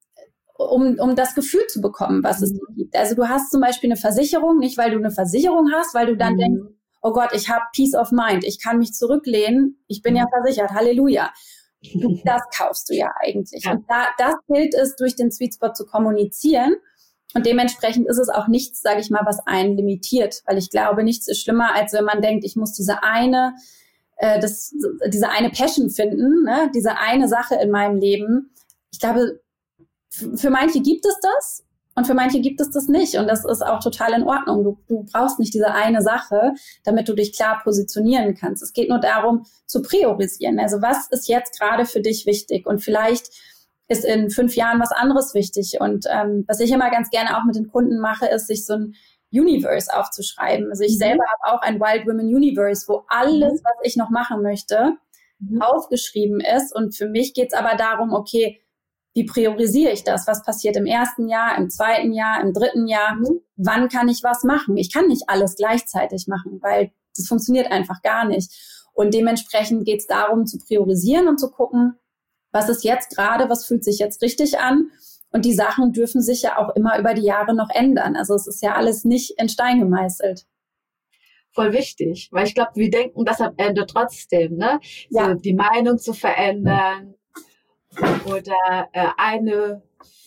um um das Gefühl zu bekommen, was mhm. es dir gibt. Also du hast zum Beispiel eine Versicherung, nicht weil du eine Versicherung hast, weil du dann mhm. denkst, oh Gott, ich habe Peace of Mind, ich kann mich zurücklehnen, ich bin mhm. ja versichert, Halleluja. Du, das kaufst du ja eigentlich. Ja. Und da, das gilt es, durch den Sweet Spot zu kommunizieren. Und dementsprechend ist es auch nichts, sage ich mal, was einen limitiert. Weil ich glaube, nichts ist schlimmer, als wenn man denkt, ich muss diese eine, äh, das, diese eine Passion finden, ne? Diese eine Sache in meinem Leben. Ich glaube, f- für manche gibt es das und für manche gibt es das nicht. Und das ist auch total in Ordnung. Du, du brauchst nicht diese eine Sache, damit du dich klar positionieren kannst. Es geht nur darum, zu priorisieren. Also was ist jetzt gerade für dich wichtig? Und vielleicht ist in fünf Jahren was anderes wichtig. Und ähm, was ich immer ganz gerne auch mit den Kunden mache, ist, sich so ein Universe aufzuschreiben. Also ich mhm. selber habe auch ein Wild Women Universe, wo alles, mhm. was ich noch machen möchte, mhm. aufgeschrieben ist. Und für mich geht es aber darum, okay, wie priorisiere ich das? Was passiert im ersten Jahr, im zweiten Jahr, im dritten Jahr? Mhm. Wann kann ich was machen? Ich kann nicht alles gleichzeitig machen, weil das funktioniert einfach gar nicht. Und dementsprechend geht es darum, zu priorisieren und zu gucken, was ist jetzt gerade, was fühlt sich jetzt richtig an? Und die Sachen dürfen sich ja auch immer über die Jahre noch ändern. Also es ist ja alles nicht in Stein gemeißelt. Voll wichtig, weil ich glaube, wir denken das am Ende trotzdem, ne? Ja. So die Meinung zu verändern oder äh, eine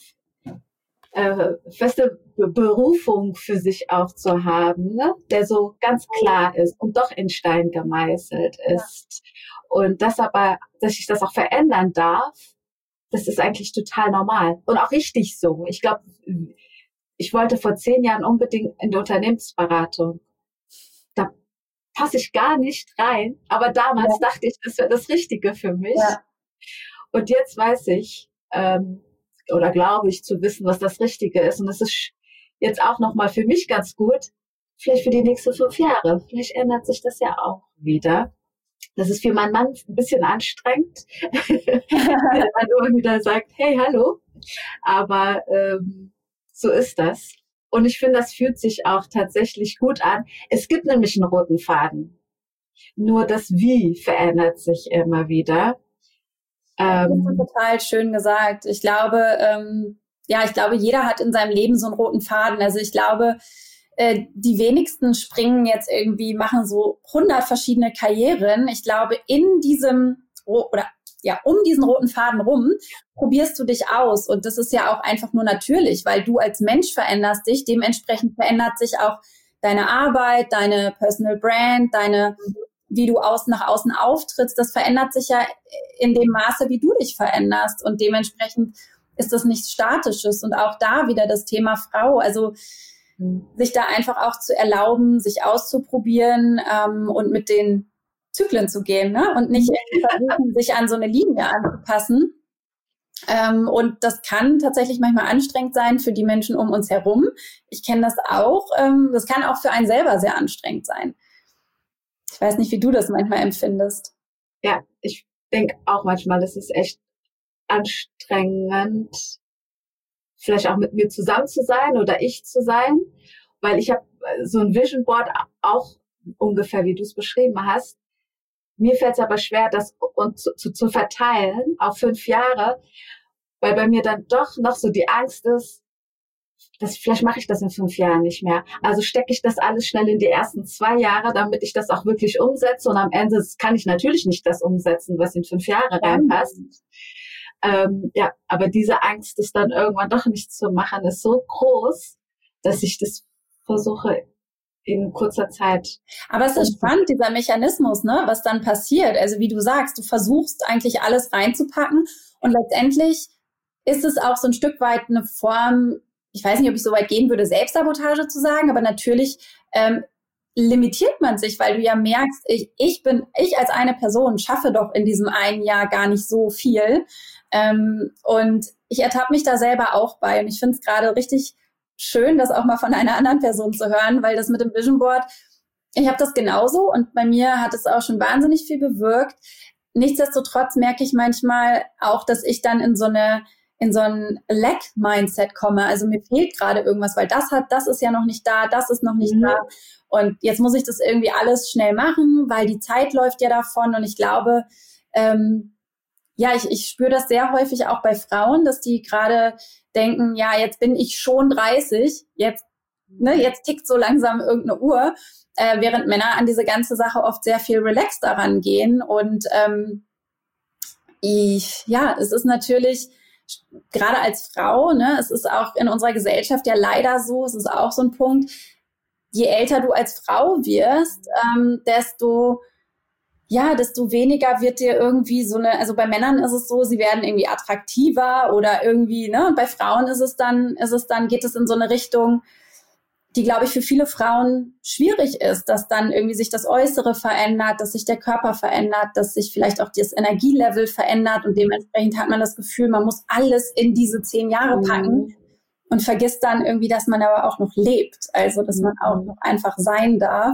äh, feste Berufung für sich auch zu haben, ne? Der so ganz klar ist und doch in Stein gemeißelt ist. Ja. Und das aber, dass ich das auch verändern darf, das ist eigentlich total normal und auch richtig so. Ich glaube, ich wollte vor zehn Jahren unbedingt in die Unternehmensberatung. Da passe ich gar nicht rein, aber damals ja. dachte ich, das wäre das Richtige für mich. Ja. Und jetzt weiß ich, ähm, oder glaube ich zu wissen, was das Richtige ist. Und das ist jetzt auch nochmal für mich ganz gut, vielleicht für die nächsten fünf Jahre. Vielleicht ändert sich das ja auch wieder. Das ist für meinen Mann ein bisschen anstrengend, wenn er immer wieder sagt, hey, hallo. Aber ähm, so ist das. Und ich finde, das fühlt sich auch tatsächlich gut an. Es gibt nämlich einen roten Faden. Nur das Wie verändert sich immer wieder. Ähm, das ist total schön gesagt. Ich glaube, ähm, ja, ich glaube, jeder hat in seinem Leben so einen roten Faden. Also ich glaube, die wenigsten springen jetzt irgendwie, machen so hundert verschiedene Karrieren. Ich glaube, in diesem, oder ja, um diesen roten Faden rum, probierst du dich aus. Und das ist ja auch einfach nur natürlich, weil du als Mensch veränderst dich. Dementsprechend verändert sich auch deine Arbeit, deine Personal Brand, deine, wie du aus, nach außen auftrittst. Das verändert sich ja in dem Maße, wie du dich veränderst. Und dementsprechend ist das nichts Statisches. Und auch da wieder das Thema Frau. Also mhm. sich da einfach auch zu erlauben, sich auszuprobieren ähm, und mit den Zyklen zu gehen, ne? Und nicht versuchen, sich an so eine Linie anzupassen. Ähm, und das kann tatsächlich manchmal anstrengend sein für die Menschen um uns herum. Ich kenne das auch. Ähm, das kann auch für einen selber sehr anstrengend sein. Ich weiß nicht, wie du das manchmal empfindest. Ja, ich denke auch manchmal, das ist echt anstrengend, vielleicht auch mit mir zusammen zu sein oder ich zu sein, weil ich habe so ein Vision Board auch ungefähr, wie du es beschrieben hast. Mir fällt es aber schwer, das und zu, zu, zu verteilen auf fünf Jahre, weil bei mir dann doch noch so die Angst ist, dass vielleicht mache ich das in fünf Jahren nicht mehr. Also stecke ich das alles schnell in die ersten zwei Jahre, damit ich das auch wirklich umsetze. Und am Ende kann ich natürlich nicht das umsetzen, was in fünf Jahre reinpasst. Ähm, ja, aber diese Angst, das dann irgendwann doch nicht zu machen, ist so groß, dass ich das versuche in kurzer Zeit. Aber es ist spannend, dieser Mechanismus, ne, was dann passiert. Also wie du sagst, du versuchst eigentlich alles reinzupacken und letztendlich ist es auch so ein Stück weit eine Form, ich weiß nicht, ob ich so weit gehen würde, Selbstsabotage zu sagen, aber natürlich ähm, limitiert man sich, weil du ja merkst, ich, ich bin, ich als eine Person schaffe doch in diesem einen Jahr gar nicht so viel. Ähm, und ich ertappe mich da selber auch bei und ich finde es gerade richtig schön, das auch mal von einer anderen Person zu hören, weil das mit dem Vision Board, ich habe das genauso und bei mir hat es auch schon wahnsinnig viel bewirkt. Nichtsdestotrotz merke ich manchmal auch, dass ich dann in so eine in so ein Lack-Mindset komme. Also mir fehlt gerade irgendwas, weil das hat, das ist ja noch nicht da, das ist noch nicht mhm. da. Und jetzt muss ich das irgendwie alles schnell machen, weil die Zeit läuft ja davon. Und ich glaube, ähm, ja, ich, ich spüre das sehr häufig auch bei Frauen, dass die gerade denken, ja, jetzt bin ich schon dreißig, jetzt, ne, jetzt tickt so langsam irgendeine Uhr, äh, während Männer an diese ganze Sache oft sehr viel relaxed daran gehen. Und ähm, ich, ja, es ist natürlich gerade als Frau, ne, es ist auch in unserer Gesellschaft ja leider so, es ist auch so ein Punkt, je älter du als Frau wirst, ähm, desto, ja, desto weniger wird dir irgendwie so eine, also bei Männern ist es so, sie werden irgendwie attraktiver oder irgendwie, ne, und bei Frauen ist es dann, ist es dann, geht es in so eine Richtung, die, glaube ich, für viele Frauen schwierig ist, dass dann irgendwie sich das Äußere verändert, dass sich der Körper verändert, dass sich vielleicht auch das Energielevel verändert und dementsprechend hat man das Gefühl, man muss alles in diese zehn Jahre packen mhm. und vergisst dann irgendwie, dass man aber auch noch lebt, also dass man auch noch einfach sein darf.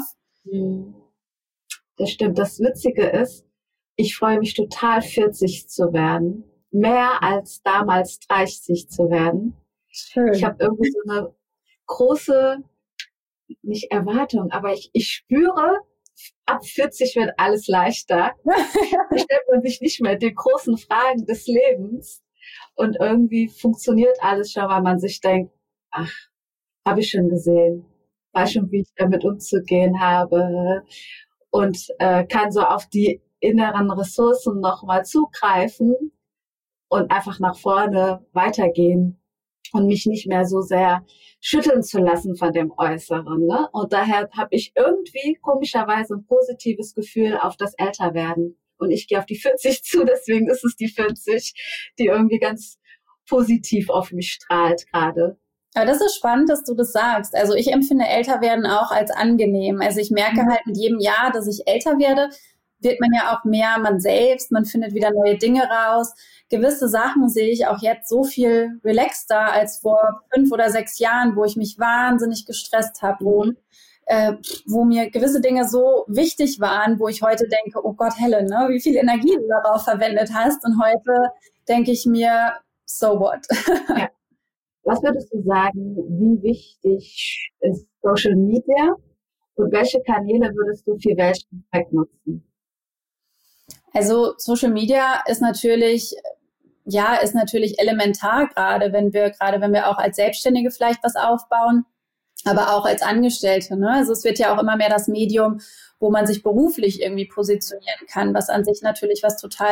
Das stimmt. Das Witzige ist, ich freue mich total, vierzig zu werden, mehr als damals dreißig zu werden. Schön. Ich habe irgendwie so eine große, nicht Erwartung, aber ich, ich spüre, ab vierzig wird alles leichter. Da stellt man sich nicht mehr die großen Fragen des Lebens und irgendwie funktioniert alles schon, weil man sich denkt, ach, habe ich schon gesehen, weiß schon, wie ich damit umzugehen habe und äh, kann so auf die inneren Ressourcen nochmal zugreifen und einfach nach vorne weitergehen. Und mich nicht mehr so sehr schütteln zu lassen von dem Äußeren. Ne? Und daher habe ich irgendwie komischerweise ein positives Gefühl auf das Älterwerden. Und ich gehe auf die vierzig zu, deswegen ist es die vierzig, die irgendwie ganz positiv auf mich strahlt gerade. Aber das ist spannend, dass du das sagst. Also ich empfinde Älterwerden auch als angenehm. Also ich merke halt mit jedem Jahr, dass ich älter werde, wird man ja auch mehr man selbst, man findet wieder neue Dinge raus. Gewisse Sachen sehe ich auch jetzt so viel relaxter als vor fünf oder sechs Jahren, wo ich mich wahnsinnig gestresst habe, wo, äh, wo mir gewisse Dinge so wichtig waren, wo ich heute denke, oh Gott, Helen, ne, wie viel Energie du darauf verwendet hast. Und heute denke ich mir, so what? Ja. Was würdest du sagen, wie wichtig ist Social Media und welche Kanäle würdest du für welchen Zweck nutzen? Also Social Media ist natürlich, ja, ist natürlich elementar, gerade wenn wir, gerade wenn wir auch als Selbstständige vielleicht was aufbauen, aber auch als Angestellte, ne? Also es wird ja auch immer mehr das Medium, wo man sich beruflich irgendwie positionieren kann, was an sich natürlich was total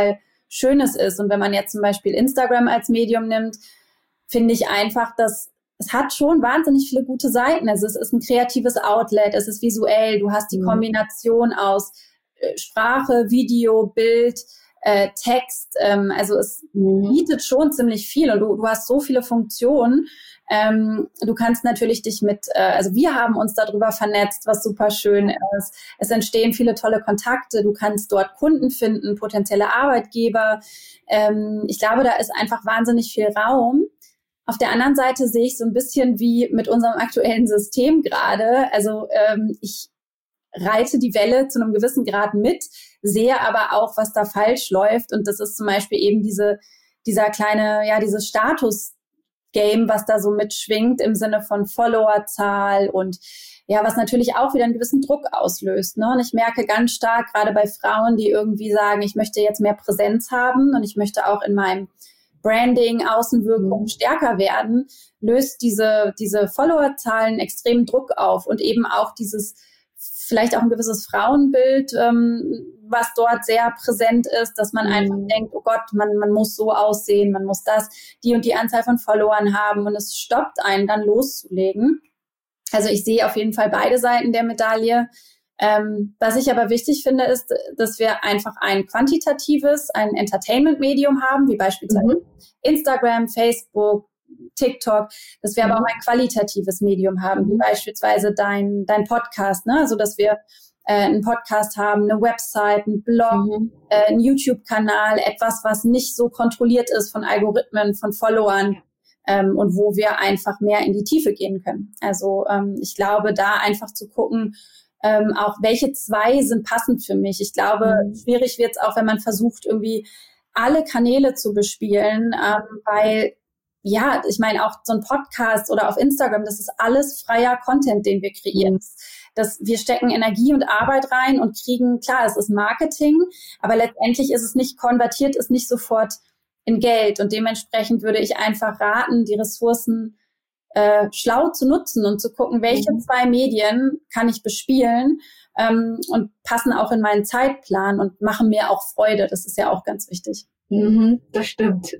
Schönes ist. Und wenn man jetzt zum Beispiel Instagram als Medium nimmt, finde ich einfach, dass es hat schon wahnsinnig viele gute Seiten. Also es ist ein kreatives Outlet, es ist visuell, du hast die mhm. Kombination aus äh, Sprache, Video, Bild, äh, Text. Ähm, also es mhm. bietet schon ziemlich viel und du, du hast so viele Funktionen. Ähm, du kannst natürlich dich mit, äh, also wir haben uns darüber vernetzt, was super schön ist. Es entstehen viele tolle Kontakte. Du kannst dort Kunden finden, potenzielle Arbeitgeber. Ähm, ich glaube, da ist einfach wahnsinnig viel Raum. Auf der anderen Seite sehe ich so ein bisschen wie mit unserem aktuellen System gerade. Also ähm, ich reite die Welle zu einem gewissen Grad mit, sehe aber auch, was da falsch läuft. Und das ist zum Beispiel eben diese, dieser kleine, ja, dieses Status-Game, was da so mitschwingt im Sinne von Followerzahl und ja, was natürlich auch wieder einen gewissen Druck auslöst. Ne? Und ich merke ganz stark, gerade bei Frauen, die irgendwie sagen, ich möchte jetzt mehr Präsenz haben und ich möchte auch in meinem Branding, Außenwirkung stärker werden, löst diese, diese Followerzahlen extremen Druck auf und eben auch dieses, vielleicht auch ein gewisses Frauenbild, ähm, was dort sehr präsent ist, dass man mhm. einfach denkt, oh Gott, man, man muss so aussehen, man muss das, die und die Anzahl von Followern haben und es stoppt einen dann loszulegen. Also ich sehe auf jeden Fall beide Seiten der Medaille. Ähm, was ich aber wichtig finde, ist, dass wir einfach ein quantitatives, ein Entertainment-Medium haben, wie beispielsweise mhm. Instagram, Facebook, TikTok, dass wir mhm. aber auch ein qualitatives Medium haben, wie beispielsweise dein, dein Podcast, ne? Also, dass wir äh, einen Podcast haben, eine Website, einen Blog, mhm. äh, einen YouTube-Kanal, etwas, was nicht so kontrolliert ist von Algorithmen, von Followern, ähm, und wo wir einfach mehr in die Tiefe gehen können. Also, ähm, ich glaube, da einfach zu gucken, Ähm, auch welche zwei sind passend für mich. Ich glaube, mhm. schwierig wird es auch, wenn man versucht, irgendwie alle Kanäle zu bespielen, ähm, weil, ja, ich meine, auch so ein Podcast oder auf Instagram, das ist alles freier Content, den wir kreieren. Mhm. Das, wir stecken Energie und Arbeit rein und kriegen, klar, es ist Marketing, aber letztendlich ist es nicht konvertiert, ist nicht sofort in Geld und dementsprechend würde ich einfach raten, die Ressourcen Äh, schlau zu nutzen und zu gucken, welche mhm. zwei Medien kann ich bespielen ähm, und passen auch in meinen Zeitplan und machen mir auch Freude. Das ist ja auch ganz wichtig. Mhm, das stimmt.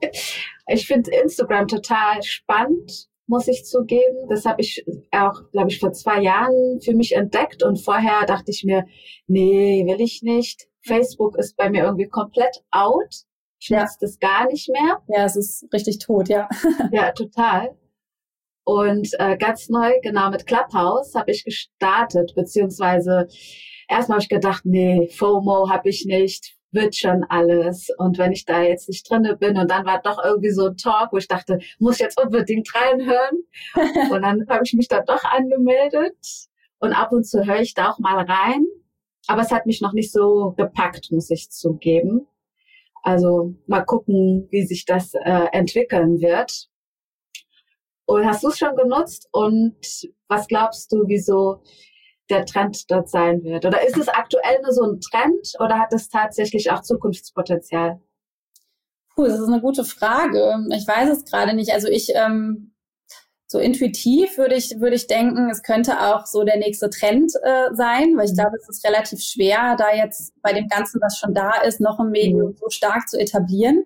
Ich finde Instagram total spannend, muss ich zugeben. Das habe ich auch, glaube ich, vor zwei Jahren für mich entdeckt und vorher dachte ich mir, nee, will ich nicht. Facebook ist bei mir irgendwie komplett out. Ich ja. nutze das gar nicht mehr. Ja, es ist richtig tot, ja. Ja, total. Und äh, ganz neu, genau mit Clubhouse, habe ich gestartet, beziehungsweise erstmal habe ich gedacht, nee, FOMO habe ich nicht, wird schon alles. Und wenn ich da jetzt nicht drinne bin und dann war doch irgendwie so ein Talk, wo ich dachte, muss jetzt unbedingt reinhören. Und dann habe ich mich da doch angemeldet und ab und zu höre ich da auch mal rein. Aber es hat mich noch nicht so gepackt, muss ich zugeben. Also mal gucken, wie sich das äh, entwickeln wird. Und hast du es schon genutzt? Und was glaubst du, wieso der Trend dort sein wird? Oder ist es aktuell nur so ein Trend oder hat es tatsächlich auch Zukunftspotenzial? Puh, das ist eine gute Frage. Ich weiß es gerade nicht. Also ich, ähm, so intuitiv würde ich, würde ich denken, es könnte auch so der nächste Trend äh, sein, weil ich glaube, es ist relativ schwer, da jetzt bei dem Ganzen, was schon da ist, noch ein Medium so stark zu etablieren.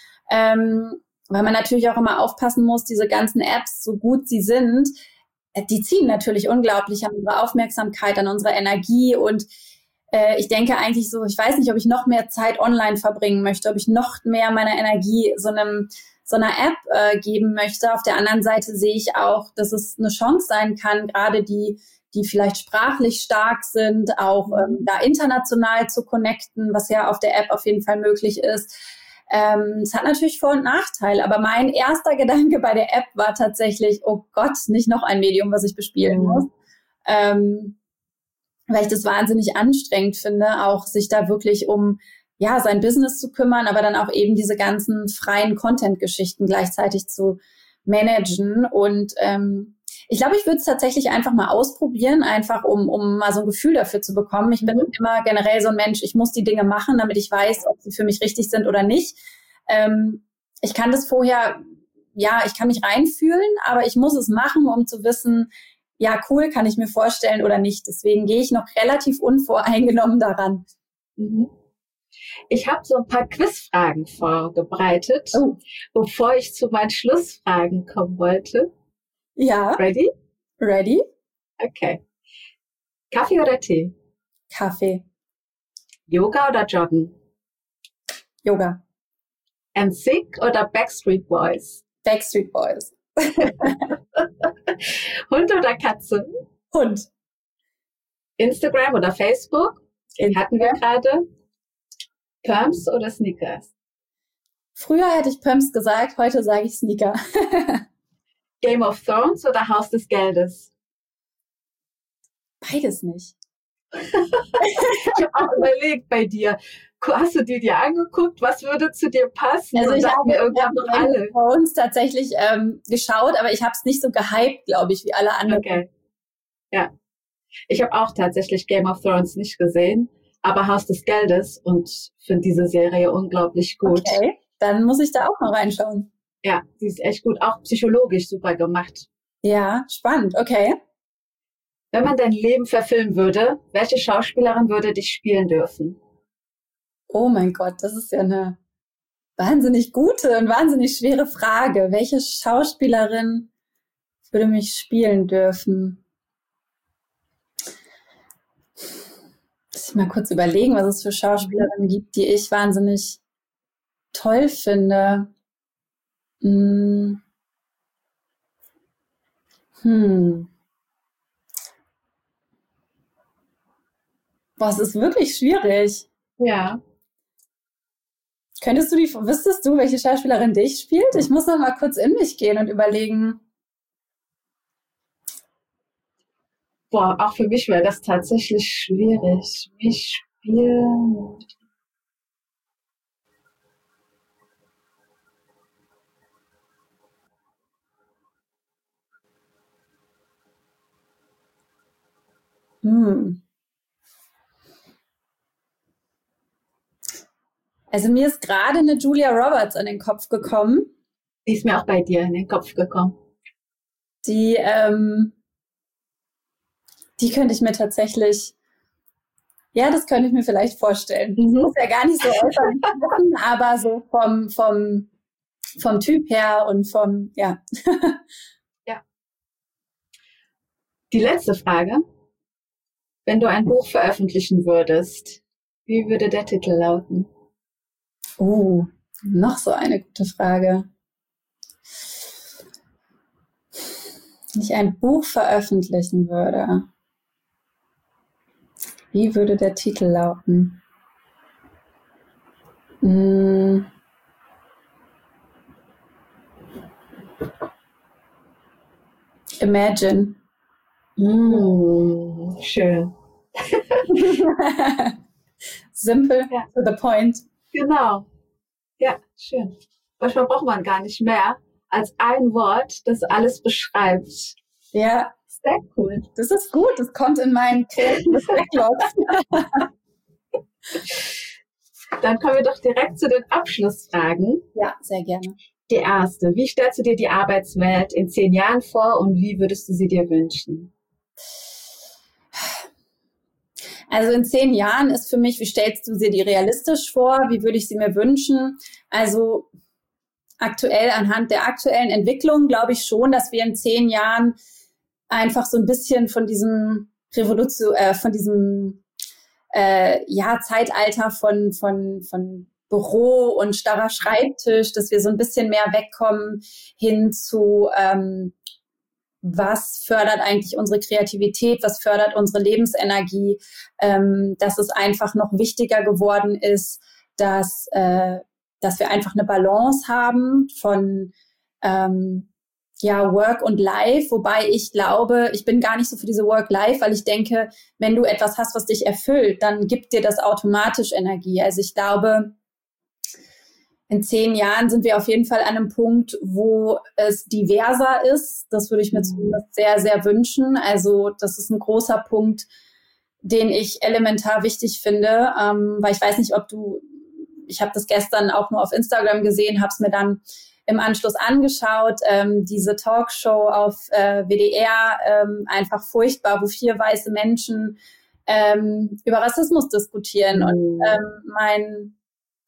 Ähm, Weil man natürlich auch immer aufpassen muss, diese ganzen Apps, so gut sie sind, die ziehen natürlich unglaublich an unsere Aufmerksamkeit, an unsere Energie. Und äh, ich denke eigentlich so, ich weiß nicht, ob ich noch mehr Zeit online verbringen möchte, ob ich noch mehr meiner Energie so einem so einer App äh, geben möchte. Auf der anderen Seite sehe ich auch, dass es eine Chance sein kann, gerade die, die vielleicht sprachlich stark sind, auch ähm, da international zu connecten, was ja auf der App auf jeden Fall möglich ist. Ähm, es hat natürlich Vor- und Nachteile, aber mein erster Gedanke bei der App war tatsächlich, oh Gott, nicht noch ein Medium, was ich bespielen mhm. muss. Ähm, weil ich das wahnsinnig anstrengend finde, auch sich da wirklich um ja sein Business zu kümmern, aber dann auch eben diese ganzen freien Content-Geschichten gleichzeitig zu managen. Und ähm, ich glaube, ich würde es tatsächlich einfach mal ausprobieren, einfach um um mal so ein Gefühl dafür zu bekommen. Ich bin mhm. immer generell so ein Mensch, ich muss die Dinge machen, damit ich weiß, ob sie für mich richtig sind oder nicht. Ähm, ich kann das vorher, ja, ich kann mich reinfühlen, aber ich muss es machen, um zu wissen, ja, cool, kann ich mir vorstellen oder nicht. Deswegen gehe ich noch relativ unvoreingenommen daran. Mhm. Ich habe so ein paar Quizfragen vorbereitet, oh. bevor ich zu meinen Schlussfragen kommen wollte. Ja. Ready? Ready. Okay. Kaffee oder Tee? Kaffee. Yoga oder Joggen? Yoga. N Sync oder Backstreet Boys? Backstreet Boys. Hund oder Katze? Hund. Instagram oder Facebook? Den hatten wir gerade. Pumps oder Sneakers? Früher hätte ich Pumps gesagt, heute sage ich Sneaker. Game of Thrones oder Haus des Geldes? Beides nicht. Ich habe auch überlegt bei dir. Hast du die dir angeguckt? Was würde zu dir passen? Also ich habe mir irgendwann noch alle bei uns tatsächlich ähm, geschaut, aber ich habe es nicht so gehypt, glaube ich, wie alle anderen. Okay. Ja. Ich habe auch tatsächlich Game of Thrones nicht gesehen, aber Haus des Geldes und finde diese Serie unglaublich gut. Okay, dann muss ich da auch mal reinschauen. Ja, sie ist echt gut, auch psychologisch super gemacht. Ja, spannend, okay. Wenn man dein Leben verfilmen würde, welche Schauspielerin würde dich spielen dürfen? Oh mein Gott, das ist ja eine wahnsinnig gute und wahnsinnig schwere Frage. Welche Schauspielerin würde mich spielen dürfen? Muss ich mal kurz überlegen, was es für Schauspielerinnen gibt, die ich wahnsinnig toll finde. Hm. Hm. Boah, es ist wirklich schwierig. Ja. Könntest du die, wüsstest du, welche Schauspielerin dich spielt? Ich muss noch mal kurz in mich gehen und überlegen. Boah, auch für mich wäre das tatsächlich schwierig. Mich spielen. Hm. Also mir ist gerade eine Julia Roberts an den Kopf gekommen. Die ist mir auch bei dir in den Kopf gekommen. Die, ähm, die könnte ich mir tatsächlich, ja, das könnte ich mir vielleicht vorstellen. Mhm. Das muss ja gar nicht so äußerlich machen, aber so vom, vom, vom Typ her und vom, ja. Ja. Die letzte Frage. Wenn du ein Buch veröffentlichen würdest, wie würde der Titel lauten? Oh, noch so eine gute Frage. Wenn ich ein Buch veröffentlichen würde, wie würde der Titel lauten? Hm. Imagine. Mm, schön. Simple, ja. To the point. Genau. Ja, schön. Manchmal braucht man gar nicht mehr als ein Wort, das alles beschreibt. Ja. Sehr cool. Das ist gut. Das kommt in meinen kreatives Backlog. Dann kommen wir doch direkt zu den Abschlussfragen. Ja, sehr gerne. Die erste. Wie stellst du dir die Arbeitswelt in zehn Jahren vor und wie würdest du sie dir wünschen? Also in zehn Jahren ist für mich, wie stellst du sie dir realistisch vor? Wie würde ich sie mir wünschen? Also aktuell, anhand der aktuellen Entwicklung, glaube ich schon, dass wir in zehn Jahren einfach so ein bisschen von diesem Revolution, äh, von diesem äh, ja, Zeitalter von, von, von Büro und starrer Schreibtisch, dass wir so ein bisschen mehr wegkommen hin zu ähm, was fördert eigentlich unsere Kreativität, was fördert unsere Lebensenergie, ähm, dass es einfach noch wichtiger geworden ist, dass, äh, dass wir einfach eine Balance haben von ähm, ja, Work und Life, wobei ich glaube, ich bin gar nicht so für diese Work-Life, weil ich denke, wenn du etwas hast, was dich erfüllt, dann gibt dir das automatisch Energie. Also ich glaube, in zehn Jahren sind wir auf jeden Fall an einem Punkt, wo es diverser ist. Das würde ich mir zumindest sehr, sehr wünschen. Also das ist ein großer Punkt, den ich elementar wichtig finde, ähm, weil ich weiß nicht, ob du, ich habe das gestern auch nur auf Instagram gesehen, habe es mir dann im Anschluss angeschaut, ähm, diese Talkshow auf äh, W D R, ähm, einfach furchtbar, wo vier weiße Menschen ähm, über Rassismus diskutieren. Mhm. Und ähm, mein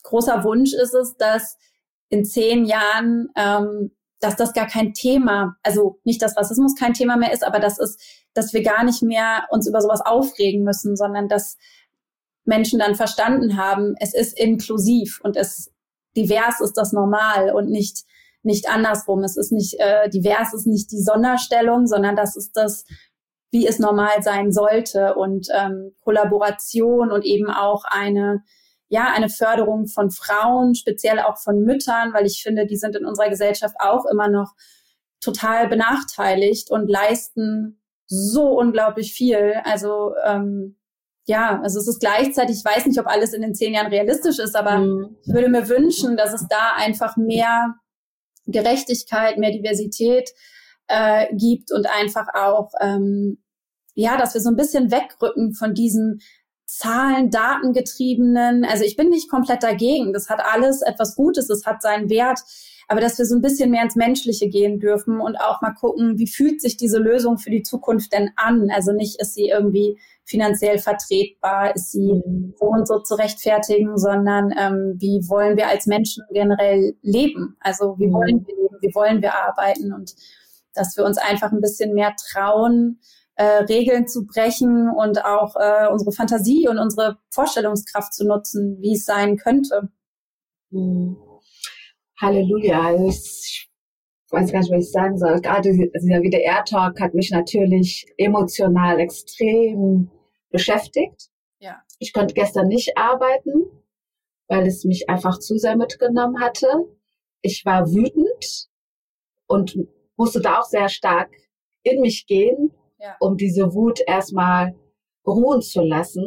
großer Wunsch ist es, dass in zehn Jahren, ähm, dass das gar kein Thema, also nicht, dass Rassismus kein Thema mehr ist, aber das ist, dass wir gar nicht mehr uns über sowas aufregen müssen, sondern dass Menschen dann verstanden haben, es ist inklusiv und es divers ist das normal und nicht nicht andersrum. Es ist nicht äh, divers ist nicht die Sonderstellung, sondern das ist das, wie es normal sein sollte und ähm, Kollaboration und eben auch eine ja eine Förderung von Frauen, speziell auch von Müttern, weil ich finde, die sind in unserer Gesellschaft auch immer noch total benachteiligt und leisten so unglaublich viel. Also ähm, ja, also es ist gleichzeitig, ich weiß nicht, ob alles in den zehn Jahren realistisch ist, aber mhm. ich würde mir wünschen, dass es da einfach mehr Gerechtigkeit, mehr Diversität äh, gibt und einfach auch, ähm, ja, dass wir so ein bisschen wegrücken von diesem Zahlen, Datengetriebenen. Also ich bin nicht komplett dagegen. Das hat alles etwas Gutes, das hat seinen Wert. Aber dass wir so ein bisschen mehr ins Menschliche gehen dürfen und auch mal gucken, wie fühlt sich diese Lösung für die Zukunft denn an? Also nicht, ist sie irgendwie finanziell vertretbar, ist sie so und so zu rechtfertigen, sondern ähm, wie wollen wir als Menschen generell leben? Also wie wollen wir leben, wie wollen wir arbeiten? Und dass wir uns einfach ein bisschen mehr trauen, äh, Regeln zu brechen und auch äh, unsere Fantasie und unsere Vorstellungskraft zu nutzen, wie es sein könnte. Mhm. Halleluja. Also ich weiß gar nicht, was ich sagen soll. Gerade dieser W D R-Talk hat mich natürlich emotional extrem beschäftigt. Ja. Ich konnte gestern nicht arbeiten, weil es mich einfach zu sehr mitgenommen hatte. Ich war wütend und musste da auch sehr stark in mich gehen, ja. um diese Wut erstmal ruhen zu lassen,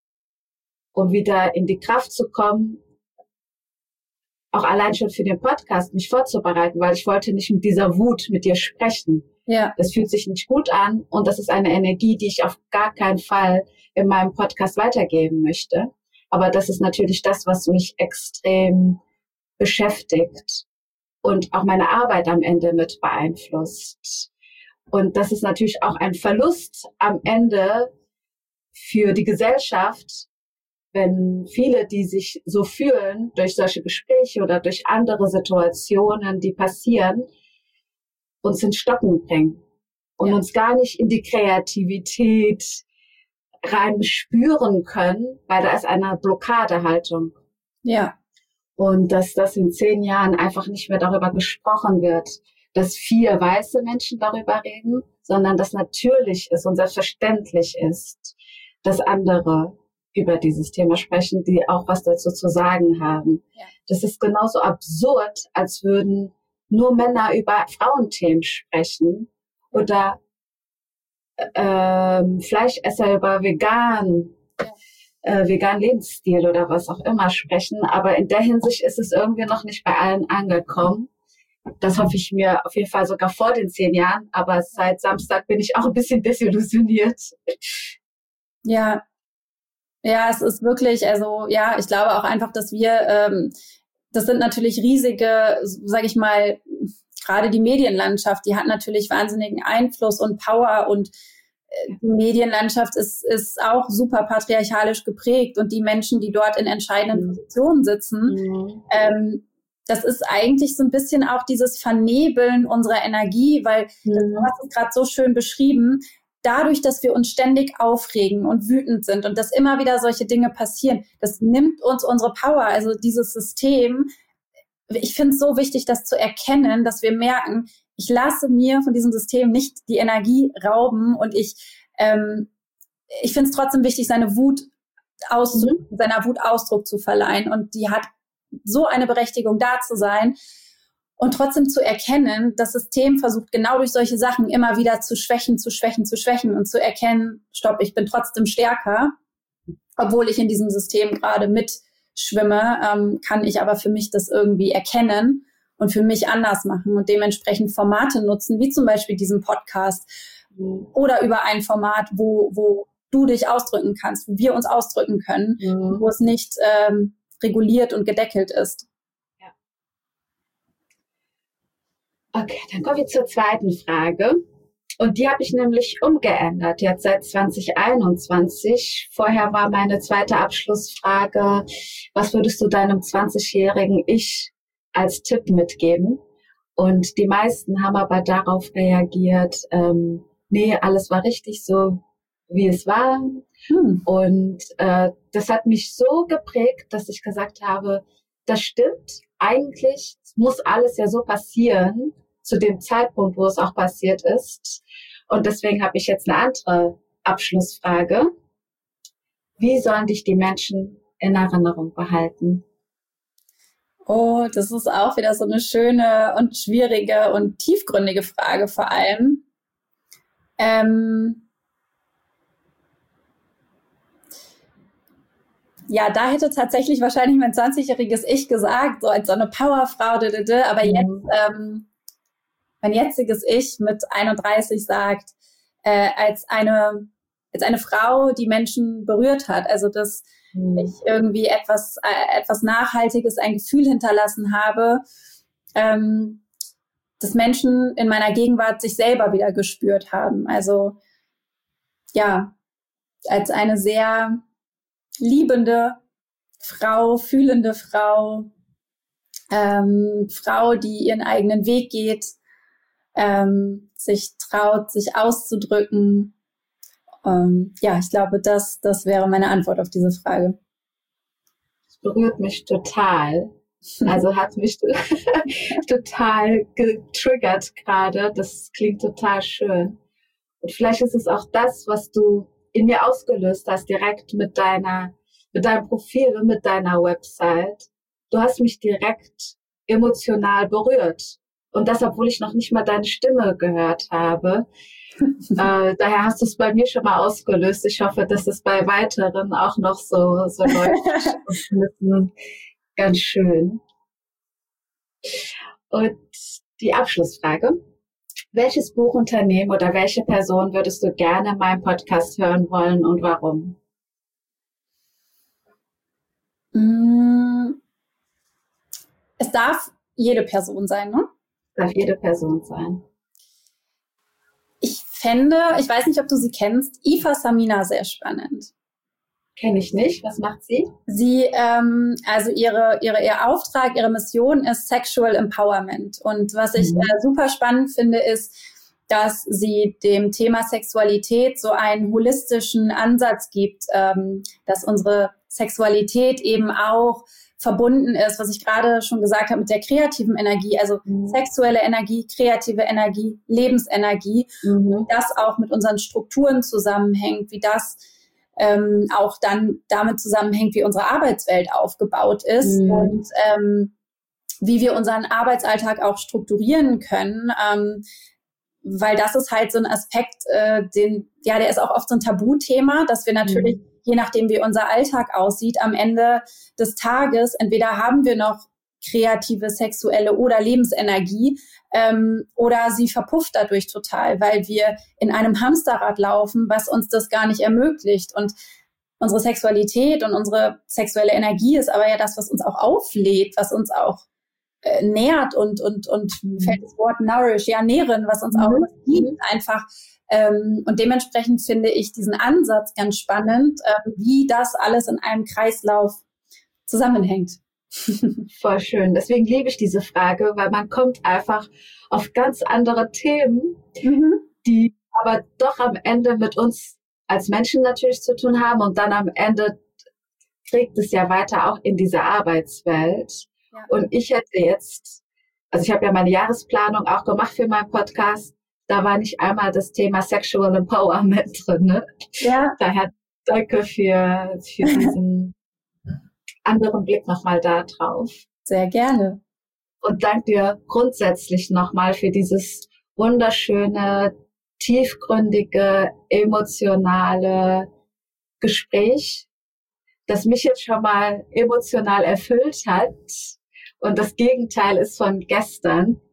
um wieder in die Kraft zu kommen, auch allein schon für den Podcast mich vorzubereiten, weil ich wollte nicht mit dieser Wut mit dir sprechen. Ja. Das fühlt sich nicht gut an und das ist eine Energie, die ich auf gar keinen Fall in meinem Podcast weitergeben möchte. Aber das ist natürlich das, was mich extrem beschäftigt und auch meine Arbeit am Ende mit beeinflusst. Und das ist natürlich auch ein Verlust am Ende für die Gesellschaft, wenn viele, die sich so fühlen, durch solche Gespräche oder durch andere Situationen, die passieren, uns ins Stocken bringen und ja. uns gar nicht in die Kreativität rein spüren können, weil da ist eine Blockadehaltung. Ja. Und dass das in zehn Jahren einfach nicht mehr darüber gesprochen wird, dass vier weiße Menschen darüber reden, sondern dass natürlich ist und selbstverständlich ist, dass andere über dieses Thema sprechen, die auch was dazu zu sagen haben. Ja. Das ist genauso absurd, als würden nur Männer über Frauenthemen sprechen oder ähm, Fleischesser über vegan, ja. äh, vegan Lebensstil oder was auch immer sprechen. Aber in der Hinsicht ist es irgendwie noch nicht bei allen angekommen. Das hoffe ich mir auf jeden Fall sogar vor den zehn Jahren. Aber seit Samstag bin ich auch ein bisschen desillusioniert. Ja, ja, es ist wirklich, also ja, ich glaube auch einfach, dass wir, ähm, das sind natürlich riesige, sage ich mal, gerade die Medienlandschaft, die hat natürlich wahnsinnigen Einfluss und Power und äh, die Medienlandschaft ist ist auch super patriarchalisch geprägt und die Menschen, die dort in entscheidenden Mhm. Positionen sitzen, Mhm. ähm, das ist eigentlich so ein bisschen auch dieses Vernebeln unserer Energie, weil Mhm. du hast es gerade so schön beschrieben, dadurch, dass wir uns ständig aufregen und wütend sind und dass immer wieder solche Dinge passieren, das nimmt uns unsere Power, also dieses System. Ich finde es so wichtig, das zu erkennen, dass wir merken, ich lasse mir von diesem System nicht die Energie rauben und ich, ähm, ich finde es trotzdem wichtig, seine Wut Ausdruck, mhm. seiner Wut Ausdruck zu verleihen und die hat so eine Berechtigung, da zu sein. Und trotzdem zu erkennen, das System versucht genau durch solche Sachen immer wieder zu schwächen, zu schwächen, zu schwächen und zu erkennen, stopp, ich bin trotzdem stärker, obwohl ich in diesem System gerade mitschwimme, ähm, kann ich aber für mich das irgendwie erkennen und für mich anders machen und dementsprechend Formate nutzen, wie zum Beispiel diesen Podcast mhm. oder über ein Format, wo, wo du dich ausdrücken kannst, wo wir uns ausdrücken können, mhm. wo es nicht ähm, reguliert und gedeckelt ist. Okay, dann kommen wir zur zweiten Frage. Und die habe ich nämlich umgeändert, jetzt seit zwanzig einundzwanzig. Vorher war meine zweite Abschlussfrage, was würdest du deinem zwanzigjährigen Ich als Tipp mitgeben? Und die meisten haben aber darauf reagiert, ähm, nee, alles war richtig so, wie es war. Hm. Und äh, das hat mich so geprägt, dass ich gesagt habe, das stimmt, eigentlich muss alles ja so passieren, zu dem Zeitpunkt, wo es auch passiert ist. Und deswegen habe ich jetzt eine andere Abschlussfrage. Wie sollen dich die Menschen in Erinnerung behalten? Oh, das ist auch wieder so eine schöne und schwierige und tiefgründige Frage vor allem. Ähm ja, da hätte tatsächlich wahrscheinlich mein zwanzigjähriges Ich gesagt, so als so eine Powerfrau, d -d -d, aber mhm. jetzt, ähm, mein jetziges Ich mit einunddreißig sagt, äh, als eine, als eine Frau, die Menschen berührt hat, also dass mhm. ich irgendwie etwas, äh, etwas Nachhaltiges, ein Gefühl hinterlassen habe, ähm, dass Menschen in meiner Gegenwart sich selber wieder gespürt haben. Also ja, als eine sehr liebende Frau, fühlende Frau, ähm, Frau, die ihren eigenen Weg geht, ähm, sich traut, sich auszudrücken. Ähm, ja, ich glaube, das, das wäre meine Antwort auf diese Frage. Das berührt mich total. Also hat mich total getriggert gerade. Das klingt total schön. Und vielleicht ist es auch das, was du in mir ausgelöst hast, direkt mit deiner, mit deinem Profil und mit deiner Website. Du hast mich direkt emotional berührt. Und das, obwohl ich noch nicht mal deine Stimme gehört habe. äh, daher hast du es bei mir schon mal ausgelöst. Ich hoffe, dass es bei weiteren auch noch so, so läuft. Ganz schön. Und die Abschlussfrage. Welches Buchunternehmen oder welche Person würdest du gerne in meinem Podcast hören wollen und warum? Es darf jede Person sein, ne? Es darf jede Person sein. Ich fände, ich weiß nicht, ob du sie kennst, Aoife Samina sehr spannend. Kenne ich nicht. Was macht sie? Sie, ähm, also ihre, ihre, ihr Auftrag, ihre Mission ist Sexual Empowerment. Und was ich mhm. äh, super spannend finde, ist, dass sie dem Thema Sexualität so einen holistischen Ansatz gibt, ähm, dass unsere Sexualität eben auch verbunden ist, was ich gerade schon gesagt habe, mit der kreativen Energie, also mhm. sexuelle Energie, kreative Energie, Lebensenergie, mhm. das auch mit unseren Strukturen zusammenhängt, wie das ähm, auch dann damit zusammenhängt, wie unsere Arbeitswelt aufgebaut ist mhm. und ähm, wie wir unseren Arbeitsalltag auch strukturieren können, ähm, weil das ist halt so ein Aspekt, äh, den, ja, der ist auch oft so ein Tabuthema, dass wir natürlich, mhm. je nachdem wie unser Alltag aussieht, am Ende des Tages, entweder haben wir noch kreative, sexuelle oder Lebensenergie ähm, oder sie verpufft dadurch total, weil wir in einem Hamsterrad laufen, was uns das gar nicht ermöglicht. Und unsere Sexualität und unsere sexuelle Energie ist aber ja das, was uns auch auflädt, was uns auch äh, nährt und, und, und mhm. fällt das Wort nourish, ja, nähren, was uns mhm. auch gibt, einfach. Ähm, und dementsprechend finde ich diesen Ansatz ganz spannend, äh, wie das alles in einem Kreislauf zusammenhängt. Voll schön. Deswegen liebe ich diese Frage, weil man kommt einfach auf ganz andere Themen, mhm. die aber doch am Ende mit uns als Menschen natürlich zu tun haben und dann am Ende trägt es ja weiter auch in diese Arbeitswelt. Ja. Und ich hätte jetzt, also ich habe ja meine Jahresplanung auch gemacht für meinen Podcast, da war nicht einmal das Thema Sexual Empowerment drin. Ne? Ja. Daher danke für, für diesen anderen Blick nochmal da drauf. Sehr gerne. Und danke dir grundsätzlich nochmal für dieses wunderschöne, tiefgründige, emotionale Gespräch, das mich jetzt schon mal emotional erfüllt hat. Und das Gegenteil ist von gestern.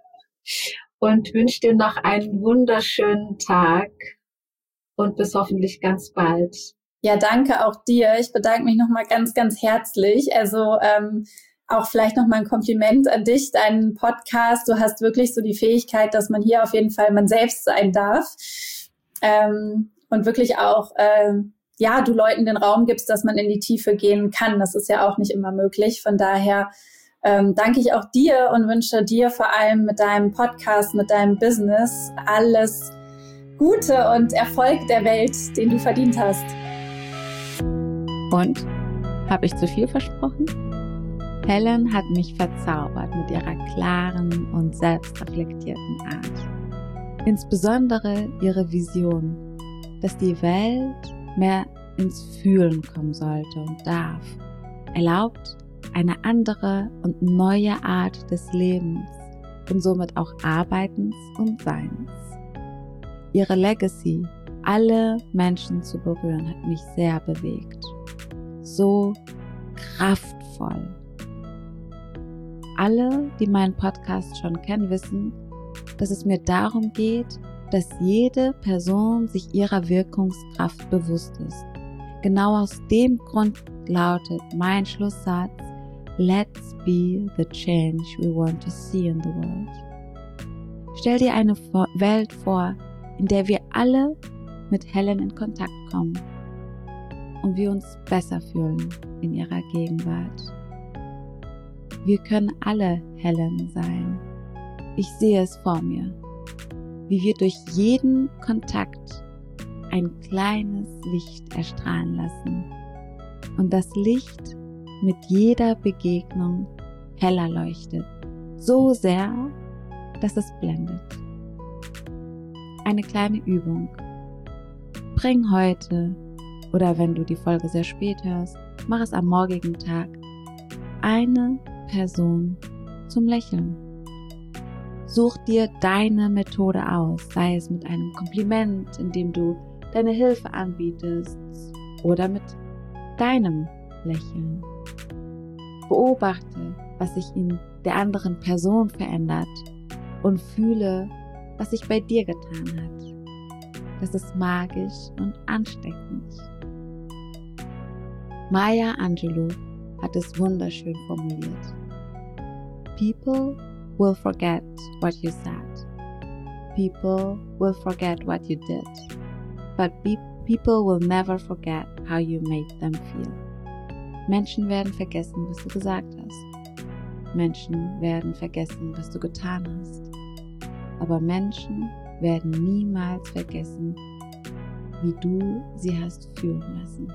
Und wünsche dir noch einen wunderschönen Tag und bis hoffentlich ganz bald. Ja, danke auch dir. Ich bedanke mich nochmal ganz, ganz herzlich. Also ähm, auch vielleicht nochmal ein Kompliment an dich, deinen Podcast. Du hast wirklich so die Fähigkeit, dass man hier auf jeden Fall man selbst sein darf. Ähm, und wirklich auch, äh, ja, du Leuten den Raum gibst, dass man in die Tiefe gehen kann. Das ist ja auch nicht immer möglich. Von daher ähm, danke ich auch dir und wünsche dir vor allem mit deinem Podcast, mit deinem Business alles Gute und Erfolg der Welt, den du verdient hast. Und? Habe ich zu viel versprochen? Helen hat mich verzaubert mit ihrer klaren und selbstreflektierten Art. Insbesondere ihre Vision, dass die Welt mehr ins Fühlen kommen sollte und darf, erlaubt eine andere und neue Art des Lebens und somit auch Arbeitens und Seins. Ihre Legacy, alle Menschen zu berühren, hat mich sehr bewegt. So kraftvoll. Alle, die meinen Podcast schon kennen, wissen, dass es mir darum geht, dass jede Person sich ihrer Wirkungskraft bewusst ist. Genau aus dem Grund lautet mein Schlusssatz: Let's be the change we want to see in the world. Stell dir eine Welt vor, in der wir alle mit Helen in Kontakt kommen und wir uns besser fühlen in ihrer Gegenwart. Wir können alle Helen sein. Ich sehe es vor mir, wie wir durch jeden Kontakt ein kleines Licht erstrahlen lassen und das Licht mit jeder Begegnung heller leuchtet, so sehr, dass es blendet. Eine kleine Übung. Bring heute, oder wenn du die Folge sehr spät hörst, mach es am morgigen Tag, eine Person zum Lächeln. Such dir deine Methode aus, sei es mit einem Kompliment, indem du deine Hilfe anbietest, oder mit deinem Lächeln. Beobachte, was sich in der anderen Person verändert und fühle, was sich bei dir getan hat. Das ist magisch und ansteckend. Maya Angelou hat es wunderschön formuliert. People will forget what you said. People will forget what you did. But be- people will never forget how you made them feel. Menschen werden vergessen, was du gesagt hast. Menschen werden vergessen, was du getan hast. Aber Menschen werden niemals vergessen, wie du sie hast fühlen lassen.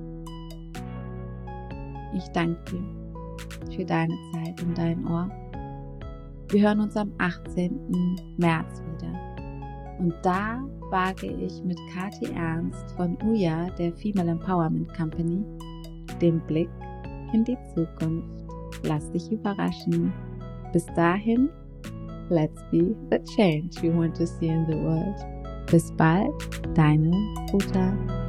Ich danke dir für deine Zeit und dein Ohr. Wir hören uns am achtzehnten März wieder. Und da wage ich mit Kathi Ernst von Uja, der Female Empowerment Company, den Blick in die Zukunft. Lass dich überraschen. Bis dahin, let's be the change we want to see in the world. Bis bald, deine Uta.